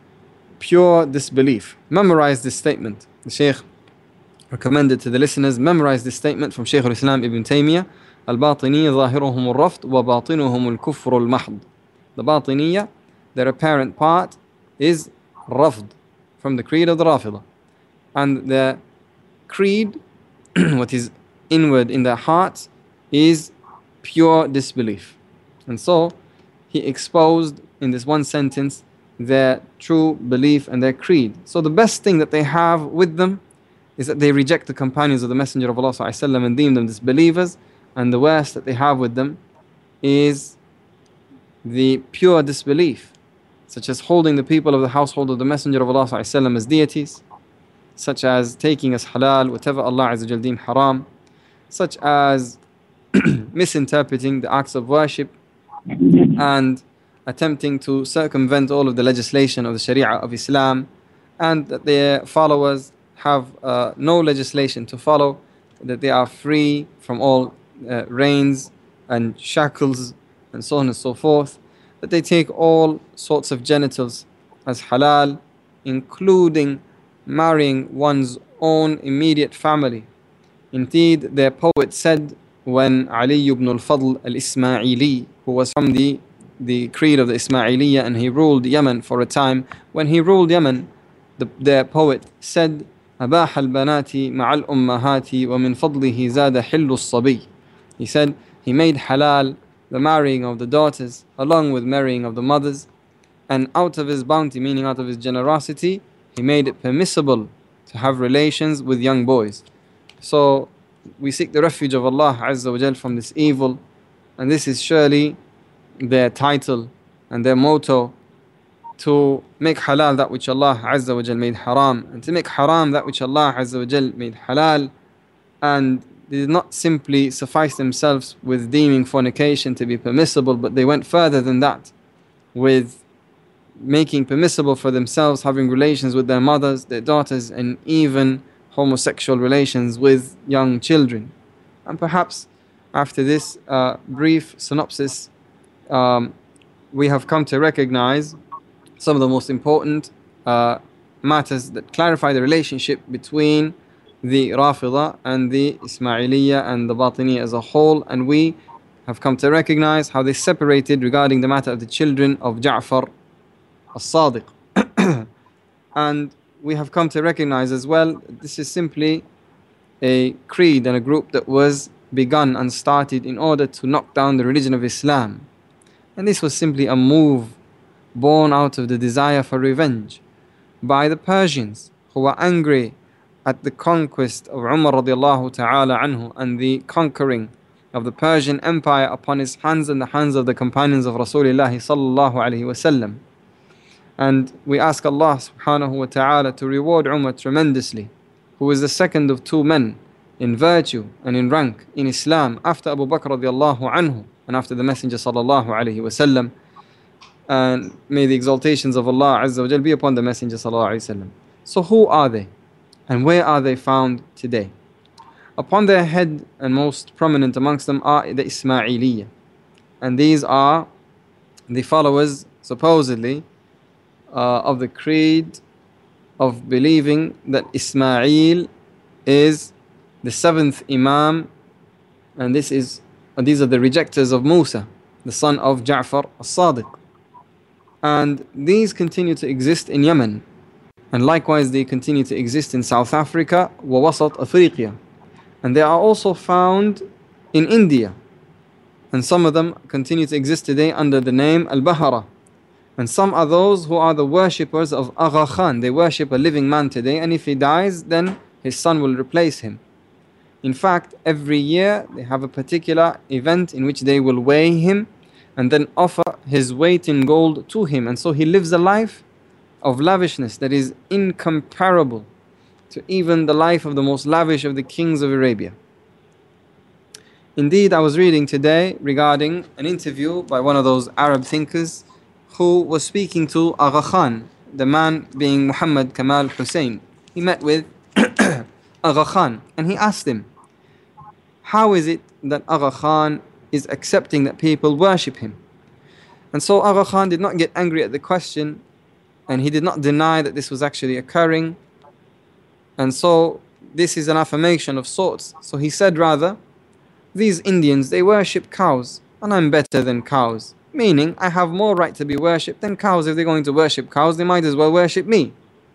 pure disbelief. Memorize this statement. The Shaykh recommended to the listeners, memorize this statement from Shaykh al-Islam Ibn Taymiyyah, الْبَاطِنِيَّ ظَاهِرُهُمُ الرَّفْضُ وَبَاطِنُهُمُ الْكُفْرُ الْمَحْضُ. The Batiniyya, their apparent part is Rafd, from the creed of the Rafidah. And their creed, what is inward in their hearts, is pure disbelief. And so he exposed in this one sentence their true belief and their creed. So the best thing that they have with them is that they reject the companions of the Messenger of Allah ﷺ and deem them disbelievers. And the worst that they have with them is the pure disbelief, such as holding the people of the household of the Messenger of Allah ﷺ as deities, such as taking as halal whatever Allah Azza wa Jal deemed haram, such as misinterpreting the acts of worship and attempting to circumvent all of the legislation of the Sharia of Islam, and that their followers have no legislation to follow, that they are free from all reins and shackles and so on and so forth, that they take all sorts of genitals as halal, including marrying one's own immediate family. Indeed, their poet said when Ali ibn al-Fadl al-Ismaili, who was from the creed of the Ismailiyya and he ruled Yemen for a time, when he ruled Yemen, their poet said, أباح البنات مع الأمهات ومن فضله زاد حل الصبي. He said he made halal the marrying of the daughters along with marrying of the mothers, and out of his bounty, meaning out of his generosity, he made it permissible to have relations with young boys. So we seek the refuge of Allah Azza wa Jal from this evil, and this is surely their title and their motto, to make halal that which Allah Azza wa Jal made haram, and to make haram that which Allah Azza wa Jal made halal. And they did not simply suffice themselves with deeming fornication to be permissible, but they went further than that with making permissible for themselves having relations with their mothers, their daughters, and even homosexual relations with young children. And perhaps after this brief synopsis, we have come to recognize some of the most important matters that clarify the relationship between the Rafida and the Ismailiyya and the Batiniyya as a whole, and we have come to recognize how they separated regarding the matter of the children of Ja'far as-Sadiq. And we have come to recognize as well, this is simply a creed and a group that was begun and started in order to knock down the religion of Islam. And this was simply a move born out of the desire for revenge by the Persians, who were angry at the conquest of Umar radiallahu ta'ala anhu and the conquering of the Persian Empire upon his hands and the hands of the companions of Rasulullah sallallahu alaihi wasallam. And we ask Allah subhanahu wa ta'ala to reward Umar tremendously, who was the second of two men in virtue and in rank in Islam after Abu Bakr radiallahu anhu and after the Messenger sallallahu alaihi wasallam. And may the exaltations of Allah Azza wa Jal be upon the Messenger sallallahu alaihi wasallam. So who are they? And where are they found today? Upon their head and most prominent amongst them are the Ismailiyya. And these are the followers, supposedly, of the creed of believing that Ismail is the seventh Imam, and these are the rejectors of Musa, the son of Ja'far as-Sadiq. And these continue to exist in Yemen. And likewise they continue to exist in South Africa, Wasat Afriqiya. And they are also found in India. And some of them continue to exist today under the name Al-Bahara. And some are those who are the worshippers of Agha Khan. They worship a living man today, and if he dies, then his son will replace him. In fact, every year they have a particular event in which they will weigh him and then offer his weight in gold to him. And so he lives a life of lavishness that is incomparable to even the life of the most lavish of the kings of Arabia. Indeed, I was reading today regarding an interview by one of those Arab thinkers who was speaking to Agha Khan, the man being Muhammad Kamal Hussein. He met with Agha Khan and he asked him, how is it that Agha Khan is accepting that people worship him? And so Agha Khan did not get angry at the question, and he did not deny that this was actually occurring. And so this is an affirmation of sorts. So he said rather, these Indians, they worship cows, and I'm better than cows. Meaning, I have more right to be worshipped than cows. If they're going to worship cows, they might as well worship me.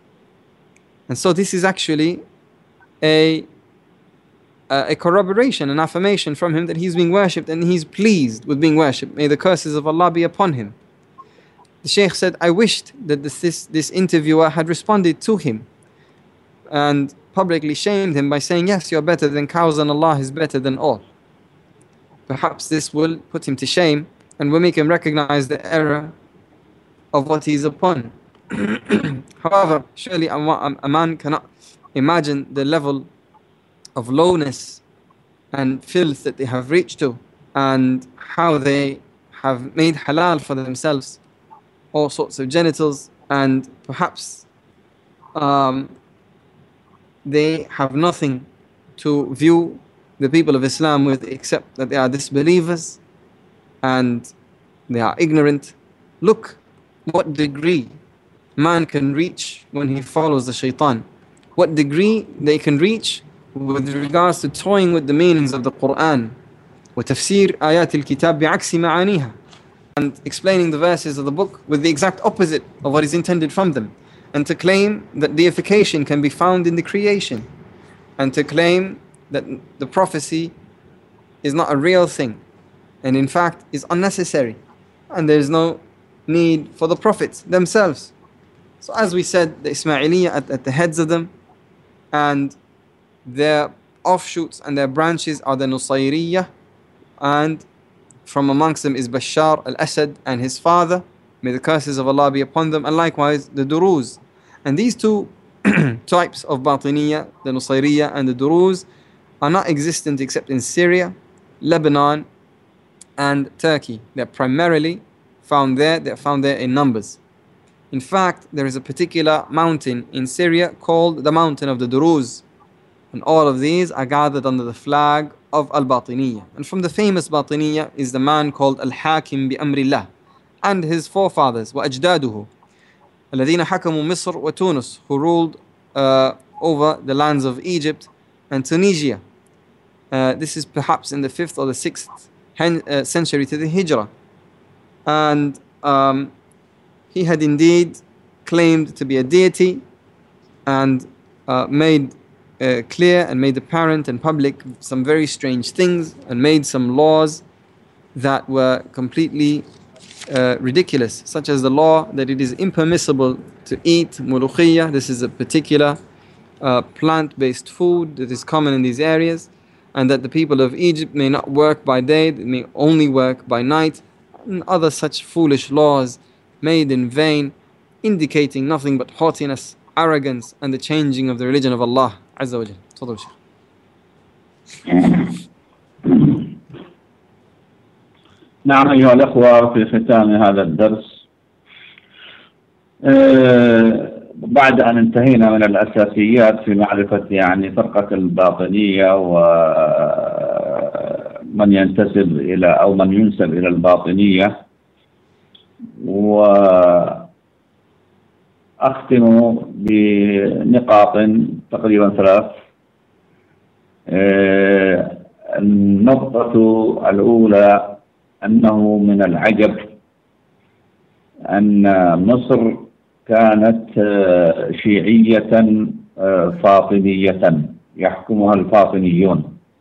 And so this is actually a corroboration, an affirmation from him that he's being worshipped and he's pleased with being worshipped. May the curses of Allah be upon him. The Shaykh said, I wished that this interviewer had responded to him and publicly shamed him by saying, yes, you're better than cows and Allah is better than all. Perhaps this will put him to shame and will make him recognize the error of what he's upon. However, surely a man cannot imagine the level of lowness and filth that they have reached to, and how they have made halal for themselves all sorts of genitals, and perhaps they have nothing to view the people of Islam with except that they are disbelievers and they are ignorant. Look what degree man can reach when he follows the shaitan. What degree they can reach with regards to toying with the meanings of the Quran, وتفسير آيات الكتاب بعكس معانيها, and explaining the verses of the book with the exact opposite of what is intended from them, and to claim that deification can be found in the creation, and to claim that the prophecy is not a real thing and in fact is unnecessary, and there is no need for the prophets themselves. So as we said, the Ismailiyya at the heads of them, and their offshoots and their branches are the Nusayriyya, and from amongst them is Bashar al-Assad and his father, may the curses of Allah be upon them, and likewise the Duruz. And these two types of Batiniyya, the Nusayriyya and the Duruz, are not existent except in Syria, Lebanon and Turkey. They're primarily found there, they're found there in numbers. In fact, there is a particular mountain in Syria called the Mountain of the Duruz. And all of these are gathered under the flag of Al-Batiniyya. And from the famous Batiniyya is the man called Al-Hakim bi Amrillah and his forefathers, وأجداده الذين حكموا مصر وتونس, who ruled over the lands of Egypt and Tunisia. This is perhaps in the 5th or the 6th century to the Hijrah. And he had indeed claimed to be a deity and made clear and made apparent and public some very strange things and made some laws that were completely ridiculous, such as the law that it is impermissible to eat mulukhiyya. This is a particular plant-based food that is common in these areas, and that the people of Egypt may not work by day, they may only work by night, and other such foolish laws made in vain, indicating nothing but haughtiness, arrogance, and the changing of the religion of Allah Azza wa Jal. تفضل شيخ. نعم أيها الأخوة، في ختام هذا الدرس بعد أن انتهينا من الأساسيات في معرفة يعني فرقة الباطنية ومن ينتسب إلى أو من ينسب إلى الباطنية، وأختم بنقاط تقريبا 3. النقطة الأولى أنه من العجب أن مصر كانت شيعية فاطمية يحكمها الفاطميون،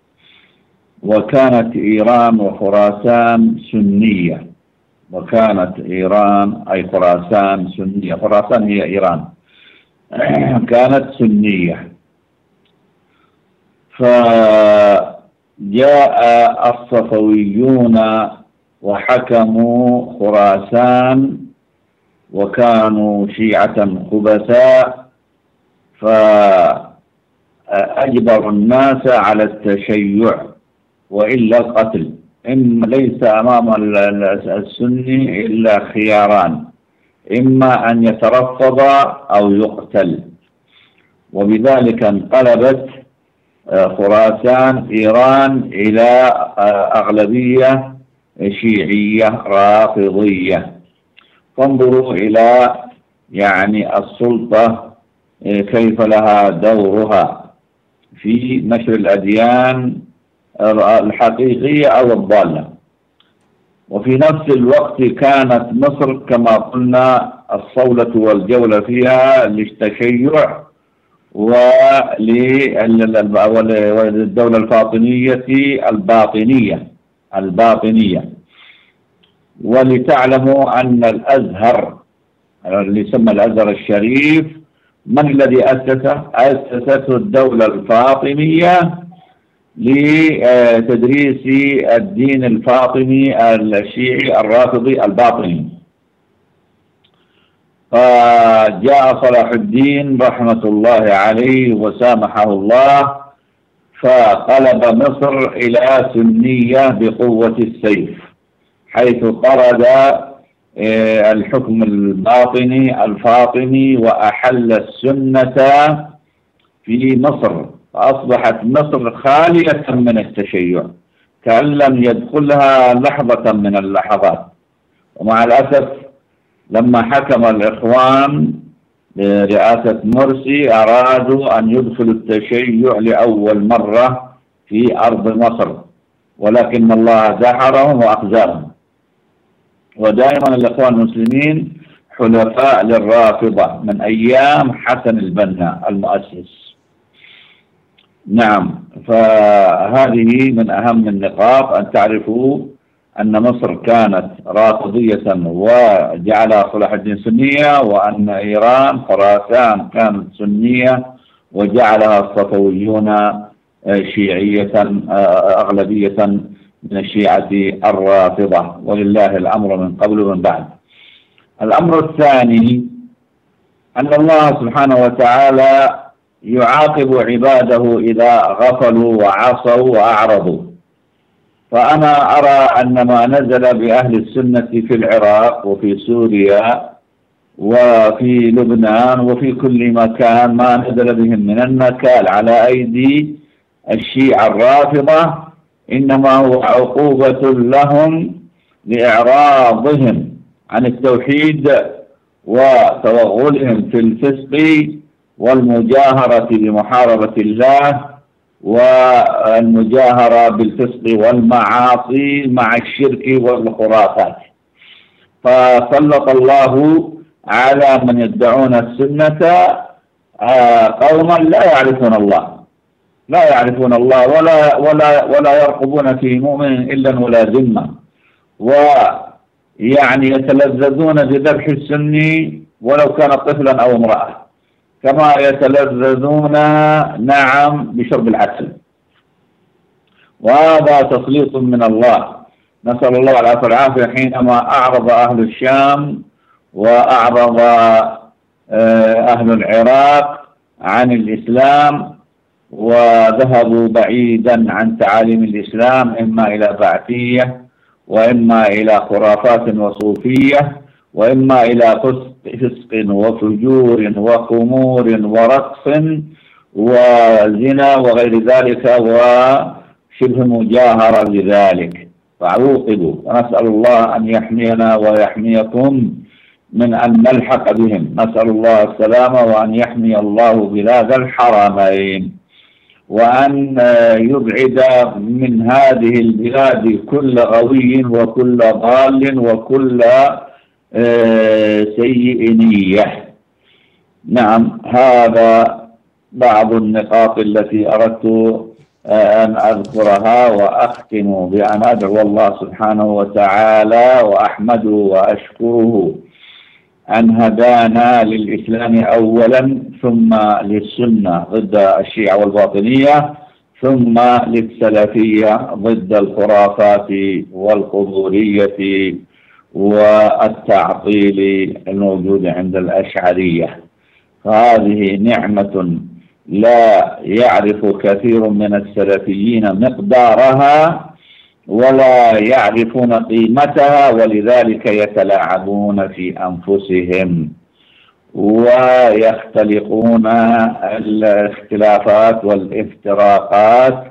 وكانت إيران وخراسان سنية، وكانت إيران أي خراسان سنية، خراسان هي إيران كانت سنية. فجاء الصفويون وحكموا خراسان وكانوا شيعة خبثاء، فأجبروا الناس على التشيع وإلا القتل. ليس أمام السني إلا خياران، إما أن يترفض أو يقتل. وبذلك انقلبت خراسان إيران إلى أغلبية شيعية رافضية. فانظروا إلى يعني السلطة كيف لها دورها في نشر الأديان الحقيقية أو الضالة. وفي نفس الوقت كانت مصر كما قلنا الصولة والجولة فيها للتشيع وللدولة الفاطمية الباطنية. ولتعلموا أن الأزهر اللي يسمى الأزهر الشريف من الذي أسسته الدولة الفاطمية لتدريس الدين الفاطمي الشيعي الرافضي الباطني. فجاء صلاح الدين رحمة الله عليه وسامحه الله فقلب مصر إلى سنية بقوة السيف، حيث طرد الحكم الباطني الفاطمي وأحل السنة في مصر، فأصبحت مصر خالية من التشيع كأن لم يدخلها لحظة من اللحظات. ومع الأسف لما حكم الإخوان برئاسة مرسي أرادوا أن يدخلوا التشيع لأول مرة في أرض مصر، ولكن الله دحرهم وأخزاهم. ودائما الإخوان المسلمين حلفاء للرافضة من أيام حسن البنا المؤسس. نعم، فهذه من أهم النقاط أن تعرفوا أن مصر كانت رافضية وجعلها صلاح الدين سنية، وأن إيران خراسان كانت سنية وجعلها الصفويون شيعية أغلبية من الشيعة الرافضة، ولله الأمر من قبل ومن بعد. الأمر الثاني أن الله سبحانه وتعالى يعاقب عباده إذا غفلوا وعصوا وأعرضوا. فأنا أرى أن ما نزل بأهل السنة في العراق وفي سوريا وفي لبنان وفي كل مكان ما نزل بهم من النكال على أيدي الشيعة الرافضة إنما هو عقوبة لهم لإعراضهم عن التوحيد وتوغلهم في الفسق والمجاهرة بمحاربة الله والمجاهرة بالفسق والمعاصي مع الشرك والخرافات. فسلط الله على من يدعون السنة قوما لا يعرفون الله، لا يعرفون الله ولا يرقبون في مؤمن إلا ولا ذمة، ويعني يتلذذون بذبح السني ولو كان طفلا أو امرأة، كما يتلذذون نعم بشرب العسل. وهذا تسليط من الله، نسأل الله العافية والعافية. حينما أعرض أهل الشام وأعرض أهل العراق عن الإسلام وذهبوا بعيدا عن تعاليم الإسلام، إما إلى بعثية وإما إلى خرافات وصوفية وإما إلى فسق وفجور وخمور ورقص وزنا وغير ذلك وشبه مجاهرة بذلك، فعوقبوا. ونسأل الله أن يحمينا ويحميكم من أن نلحق بهم، نسأل الله السلامة، وأن يحمي الله بلاد الحرمين، وأن يبعد من هذه البلاد كل غوي وكل ضال وكل سيء نية. نعم، هذا بعض النقاط التي أردت أن أذكرها، وأختم بأن أدعو الله سبحانه وتعالى وأحمده وأشكره أن هدانا للإسلام أولا، ثم للسنة ضد الشيعة والباطنية، ثم للسلفية ضد الخرافات والقبورية والتعطيل الموجود عند الأشعرية. فهذه نعمة لا يعرف كثير من السلفيين مقدارها ولا يعرفون قيمتها، ولذلك يتلاعبون في أنفسهم ويختلقون الاختلافات والافتراقات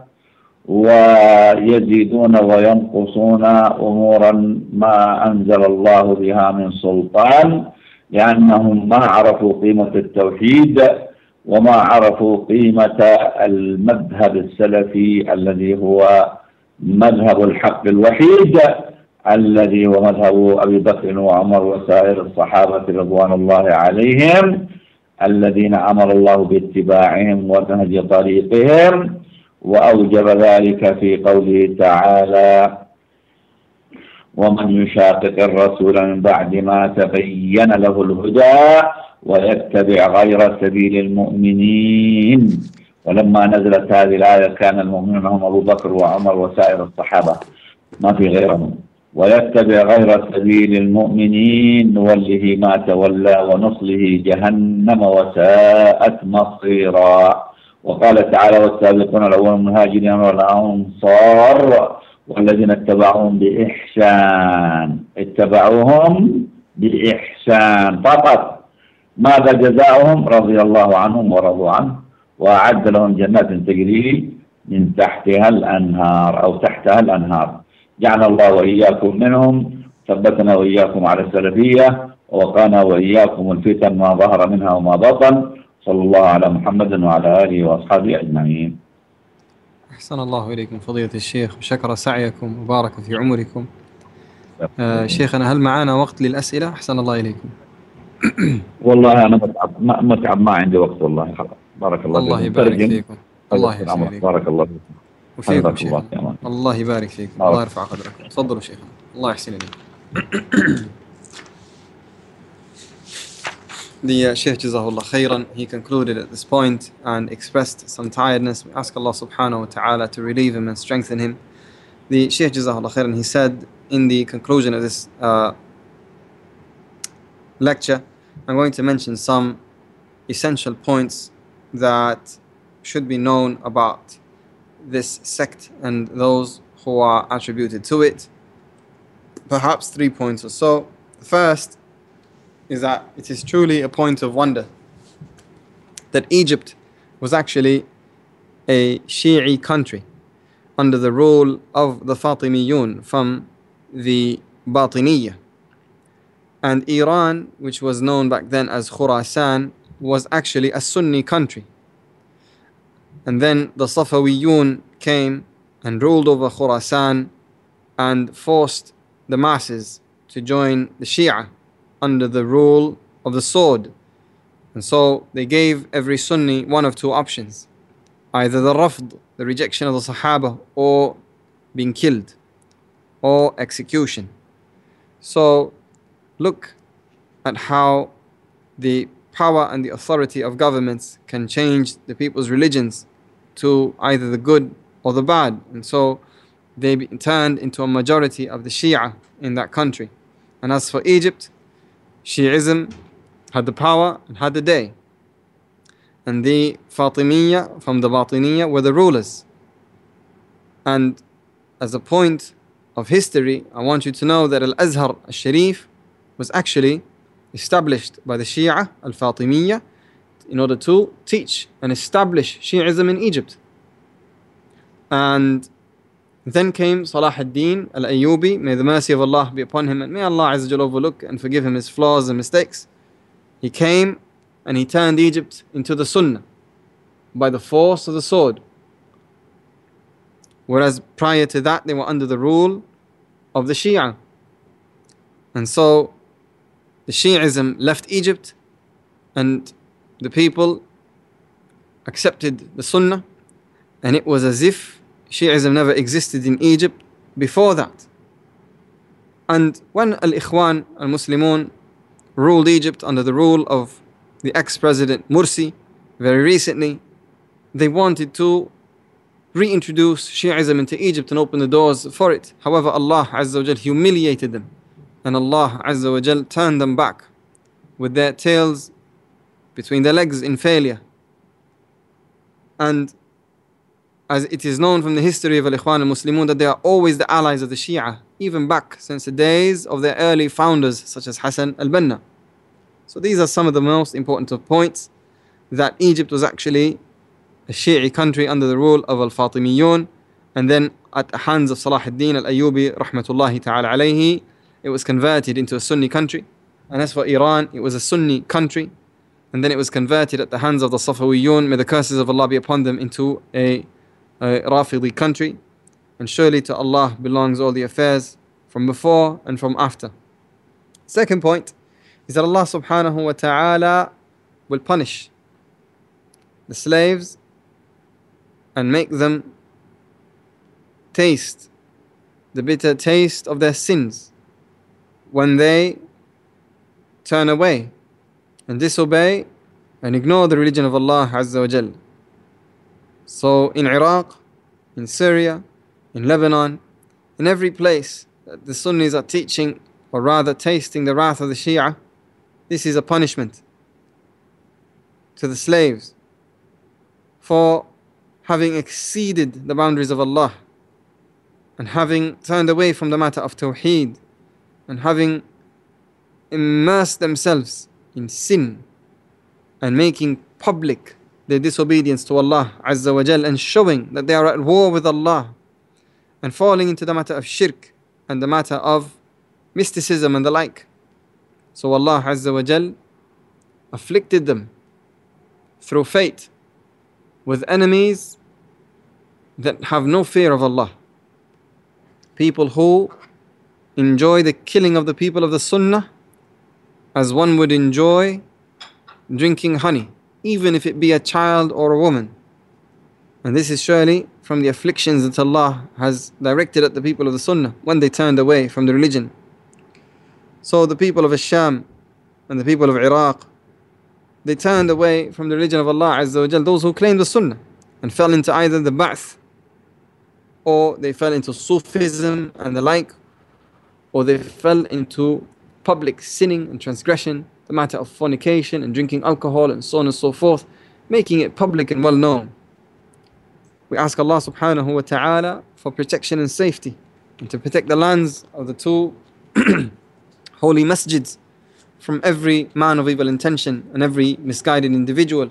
ويزيدون وينقصون أمورا ما أنزل الله بها من سلطان، لأنهم ما عرفوا قيمة التوحيد وما عرفوا قيمة المذهب السلفي الذي هو مذهب الحق الوحيد، الذي هو مذهب أبي بكر وعمر وسائر الصحابة رضوان الله عليهم، الذين أمر الله باتباعهم ونهج طريقهم، وأوجب ذلك في قوله تعالى: ومن يشاقق الرسول من بعد ما تبين له الهدى ويتبع غير سبيل المؤمنين. ولما نزلت هذه الآية كان المؤمنون هم أبو بكر وعمر وسائر الصحابة، ما في غيرهم. ويتبع غير سبيل المؤمنين نوله ما تولى ونصله جهنم وساءت مصيرا. وقال تعالى: والسابقون الأولون من المهاجرين والأنصار والذين اتبعوهم بإحسان، اتبعوهم بإحسان فقط. ماذا جزاؤهم؟ رضي الله عنهم ورضوا عنه وأعد لهم جنات تجري من تحتها الأنهار أو تحتها الأنهار. جعل الله وإياكم منهم، ثبتنا وإياكم على السلفية، ووقانا وإياكم الفتن ما ظهر منها وما بطن. صلى الله على محمد وعلى آله وأصحابه أجمعين. أحسن الله إليكم فضيلة الشيخ، وشكر سعيكم وبارك في عمركم. شيخنا، هل معنا وقت للأسئلة؟ أحسن الله إليكم. والله أنا متعب ما عندي وقت والله. بارك الله فيكم. الله يبارك فيكم. الله يحسن فيكم. بارك الله فيكم. وفيكم شيخنا. الله يبارك فيكم. الله يرفع قدركم. تفضلوا شيخنا. الله يحسن إليكم. The Sheikh Jazahullah Khairan, he concluded at this point and expressed some tiredness. We ask Allah subhanahu wa ta'ala to relieve him and strengthen him. The Sheikh Jazahullah Khairan, he said in the conclusion of this lecture, I'm going to mention some essential points that should be known about this sect and those who are attributed to it. Perhaps 3 points or so. First is that it is truly a point of wonder that Egypt was actually a Shi'i country under the rule of the Fatimiyun from the Batiniyya. And Iran, which was known back then as Khurasan, was actually a Sunni country. And then the Safawiyun came and ruled over Khurasan and forced the masses to join the Shia under the rule of the sword. And so they gave every Sunni one of two options: either the Rafd, the rejection of the Sahaba, or being killed, or execution. So look at how the power and the authority of governments can change the people's religions to either the good or the bad. And so they turned into a majority of the Shia in that country. And as for Egypt, Shi'ism had the power and had the day. And the Fatimiyya from the Batiniyya were the rulers. And as a point of history, I want you to know that Al-Azhar al-Sharif was actually established by the Shia al-Fatimiyya in order to teach and establish Shi'ism in Egypt. And then came Salah ad-Din al-Ayyubi, may the mercy of Allah be upon him, and may Allah Azza wa Jalla overlook and forgive him his flaws and mistakes. He came and he turned Egypt into the Sunnah by the force of the sword. Whereas prior to that, they were under the rule of the Shia. And so the Shi'ism left Egypt and the people accepted the Sunnah, and it was as if Shi'ism never existed in Egypt before that. And when Al-Ikhwan al-Muslimun ruled Egypt under the rule of the ex-president Mursi very recently, they wanted to reintroduce Shi'ism into Egypt and open the doors for it. However, Allah Azza wa Jal humiliated them, and Allah Azza wa Jal turned them back with their tails between their legs in failure. And as it is known from the history of Al-Ikhwan al-Muslimun that they are always the allies of the Shia, even back since the days of their early founders such as Hassan al-Banna. So these are some of the most important of points, that Egypt was actually a Shi'i country under the rule of Al-Fatimiyun, and then at the hands of Salah ad-Din al-Ayyubi rahmatullahi ta'ala alayhi, it was converted into a Sunni country. And as for Iran, it was a Sunni country, and then it was converted at the hands of the Safawiyun, may the curses of Allah be upon them, into a Rafidi country. And surely to Allah belongs all the affairs from before and from after. Second point is that Allah subhanahu wa ta'ala will punish the slaves and make them taste the bitter taste of their sins when they turn away and disobey and ignore the religion of Allah Azza wa Jal. So in Iraq, in Syria, in Lebanon, in every place that the Sunnis are teaching, or rather tasting the wrath of the Shia, this is a punishment to the slaves for having exceeded the boundaries of Allah and having turned away from the matter of Tawheed and having immersed themselves in sin and making public their disobedience to Allah Azza wa Jal and showing that they are at war with Allah and falling into the matter of shirk and the matter of mysticism and the like. So Allah Azza wa Jal afflicted them through fate with enemies that have no fear of Allah. People who enjoy the killing of the people of the Sunnah as one would enjoy drinking honey, even if it be a child or a woman. And this is surely from the afflictions that Allah has directed at the people of the Sunnah when they turned away from the religion. So the people of Sham and the people of Iraq, they turned away from the religion of Allah Azza wa Jal, those who claimed the Sunnah, and fell into either the Ba'ath, or they fell into Sufism and the like, or they fell into public sinning and transgression, the matter of fornication and drinking alcohol and so on and so forth, making it public and well known. We ask Allah subhanahu wa ta'ala for protection and safety, and to protect the lands of the two holy masjids from every man of evil intention and every misguided individual.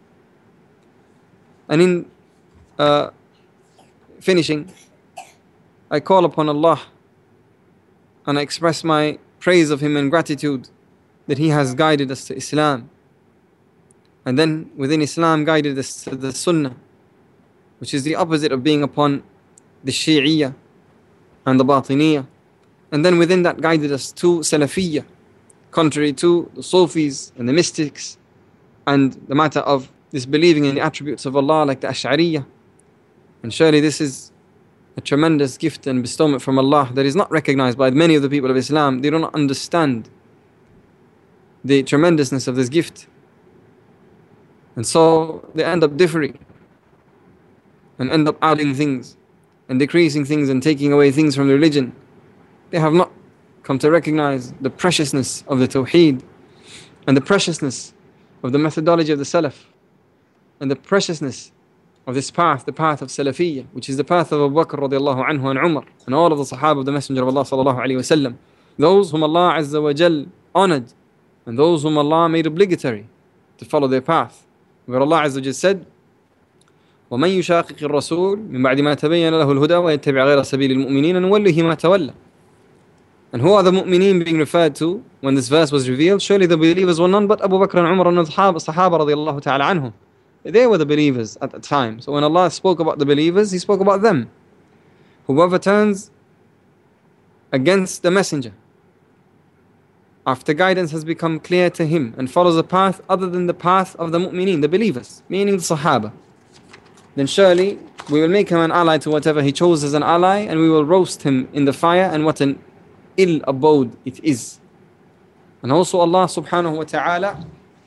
And in finishing, I call upon Allah and I express my praise of Him and gratitude that He has guided us to Islam, and then within Islam guided us to the Sunnah, which is the opposite of being upon the Shi'iyya and the Batiniyya, and then within that guided us to Salafiyya, contrary to the Sufis and the mystics and the matter of disbelieving in the attributes of Allah like the Ash'ariyya. And surely this is a tremendous gift and bestowment from Allah that is not recognized by many of the people of Islam. They do not understand the tremendousness of this gift, and so they end up differing and end up adding things and decreasing things and taking away things from the religion. They have not come to recognize the preciousness of the Tawheed and the preciousness of the methodology of the Salaf and the preciousness of this path, the path of Salafiyya, which is the path of Abu Bakr radiallahu anhu and Umar and all of the Sahaba of the Messenger of Allah sallallahu alayhi wa sallam, those whom Allah Azza wa Jal honored and those whom Allah made obligatory to follow their path. Where Allah Azza wa Jal said, وَمَنْ يُشَاقِقِ الرَّسُولِ مِنْ بَعْدِ مَا تَبَيَّنَ لَهُ الْهُدَى وَيَتَّبِعْ غَيْرَ سَبِيلِ الْمُؤْمِنِينَ نُوَلِّهِ مَا تَوَلَّى. And who are the mu'mineen being referred to when this verse was revealed? Surely the believers were none but Abu Bakr and Umar and the Sahaba radiallahu ta'ala anhum. They were the believers at the time. So when Allah spoke about the believers, He spoke about them. Whoever turns against the messenger after guidance has become clear to him and follows a path other than the path of the mu'mineen, the believers, meaning the Sahaba, then surely we will make him an ally to whatever he chose as an ally, and we will roast him in the fire, and what an ill abode it is. And also Allah subhanahu wa ta'ala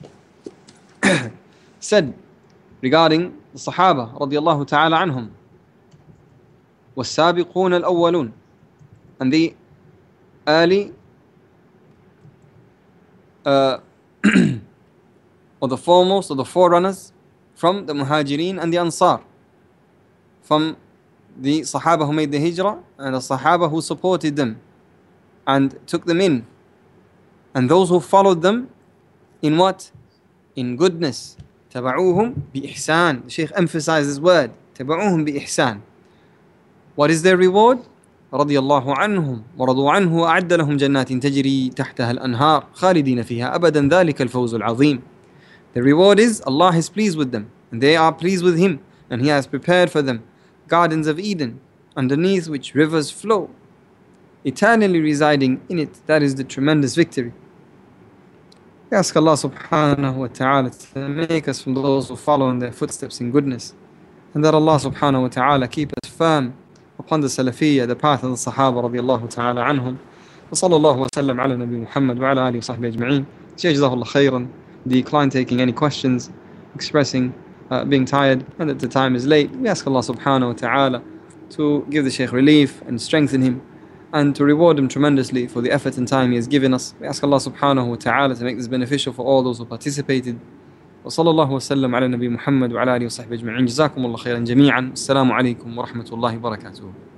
said regarding the Sahaba radiallahu ta'ala anhum, وَالسَّابِقُونَ الْأَوَّلُونَ, and the early or the foremost or the forerunners from the Muhajirin and the Ansar, from the Sahaba who made the Hijrah and the Sahaba who supported them and took them in, and those who followed them in what? In goodness. تَبَعُوهُمْ بِإِحْسَانٍ. The Shaykh emphasized this word, تَبَعُوهُمْ بِإِحْسَانٍ. What is their reward? رضي الله عنهم ورضوا عنه وأعد لهم جنات تجري تحتها الأنهار خالدين فيها أبدا ذلك الفوز العظيم. The reward is Allah is pleased with them and they are pleased with Him, and He has prepared for them gardens of Eden underneath which rivers flow, eternally residing in it. That is the tremendous victory. We ask Allah subhanahu wa ta'ala to make us from those who follow in their footsteps in goodness, and that Allah subhanahu wa ta'ala keep us firm upon the Salafiyya, the path of the Sahaba radiallahu ta'ala anhum. وصلى الله وسلم على نبي محمد وعلى آله وصحبه أجمعين. جزاه الله خيرا. Decline taking any questions, expressing being tired and that the time is late. We ask Allah subhanahu wa ta'ala to give the Shaykh relief and strengthen him, and to reward him tremendously for the effort and time he has given us. We ask Allah subhanahu wa ta'ala to make this beneficial for all those who participated. وصلى الله وسلم على نبي محمد وعلى آله وصحبه أجمعين. جزاكم الله خيرا جميعا. السلام عليكم ورحمة الله وبركاته.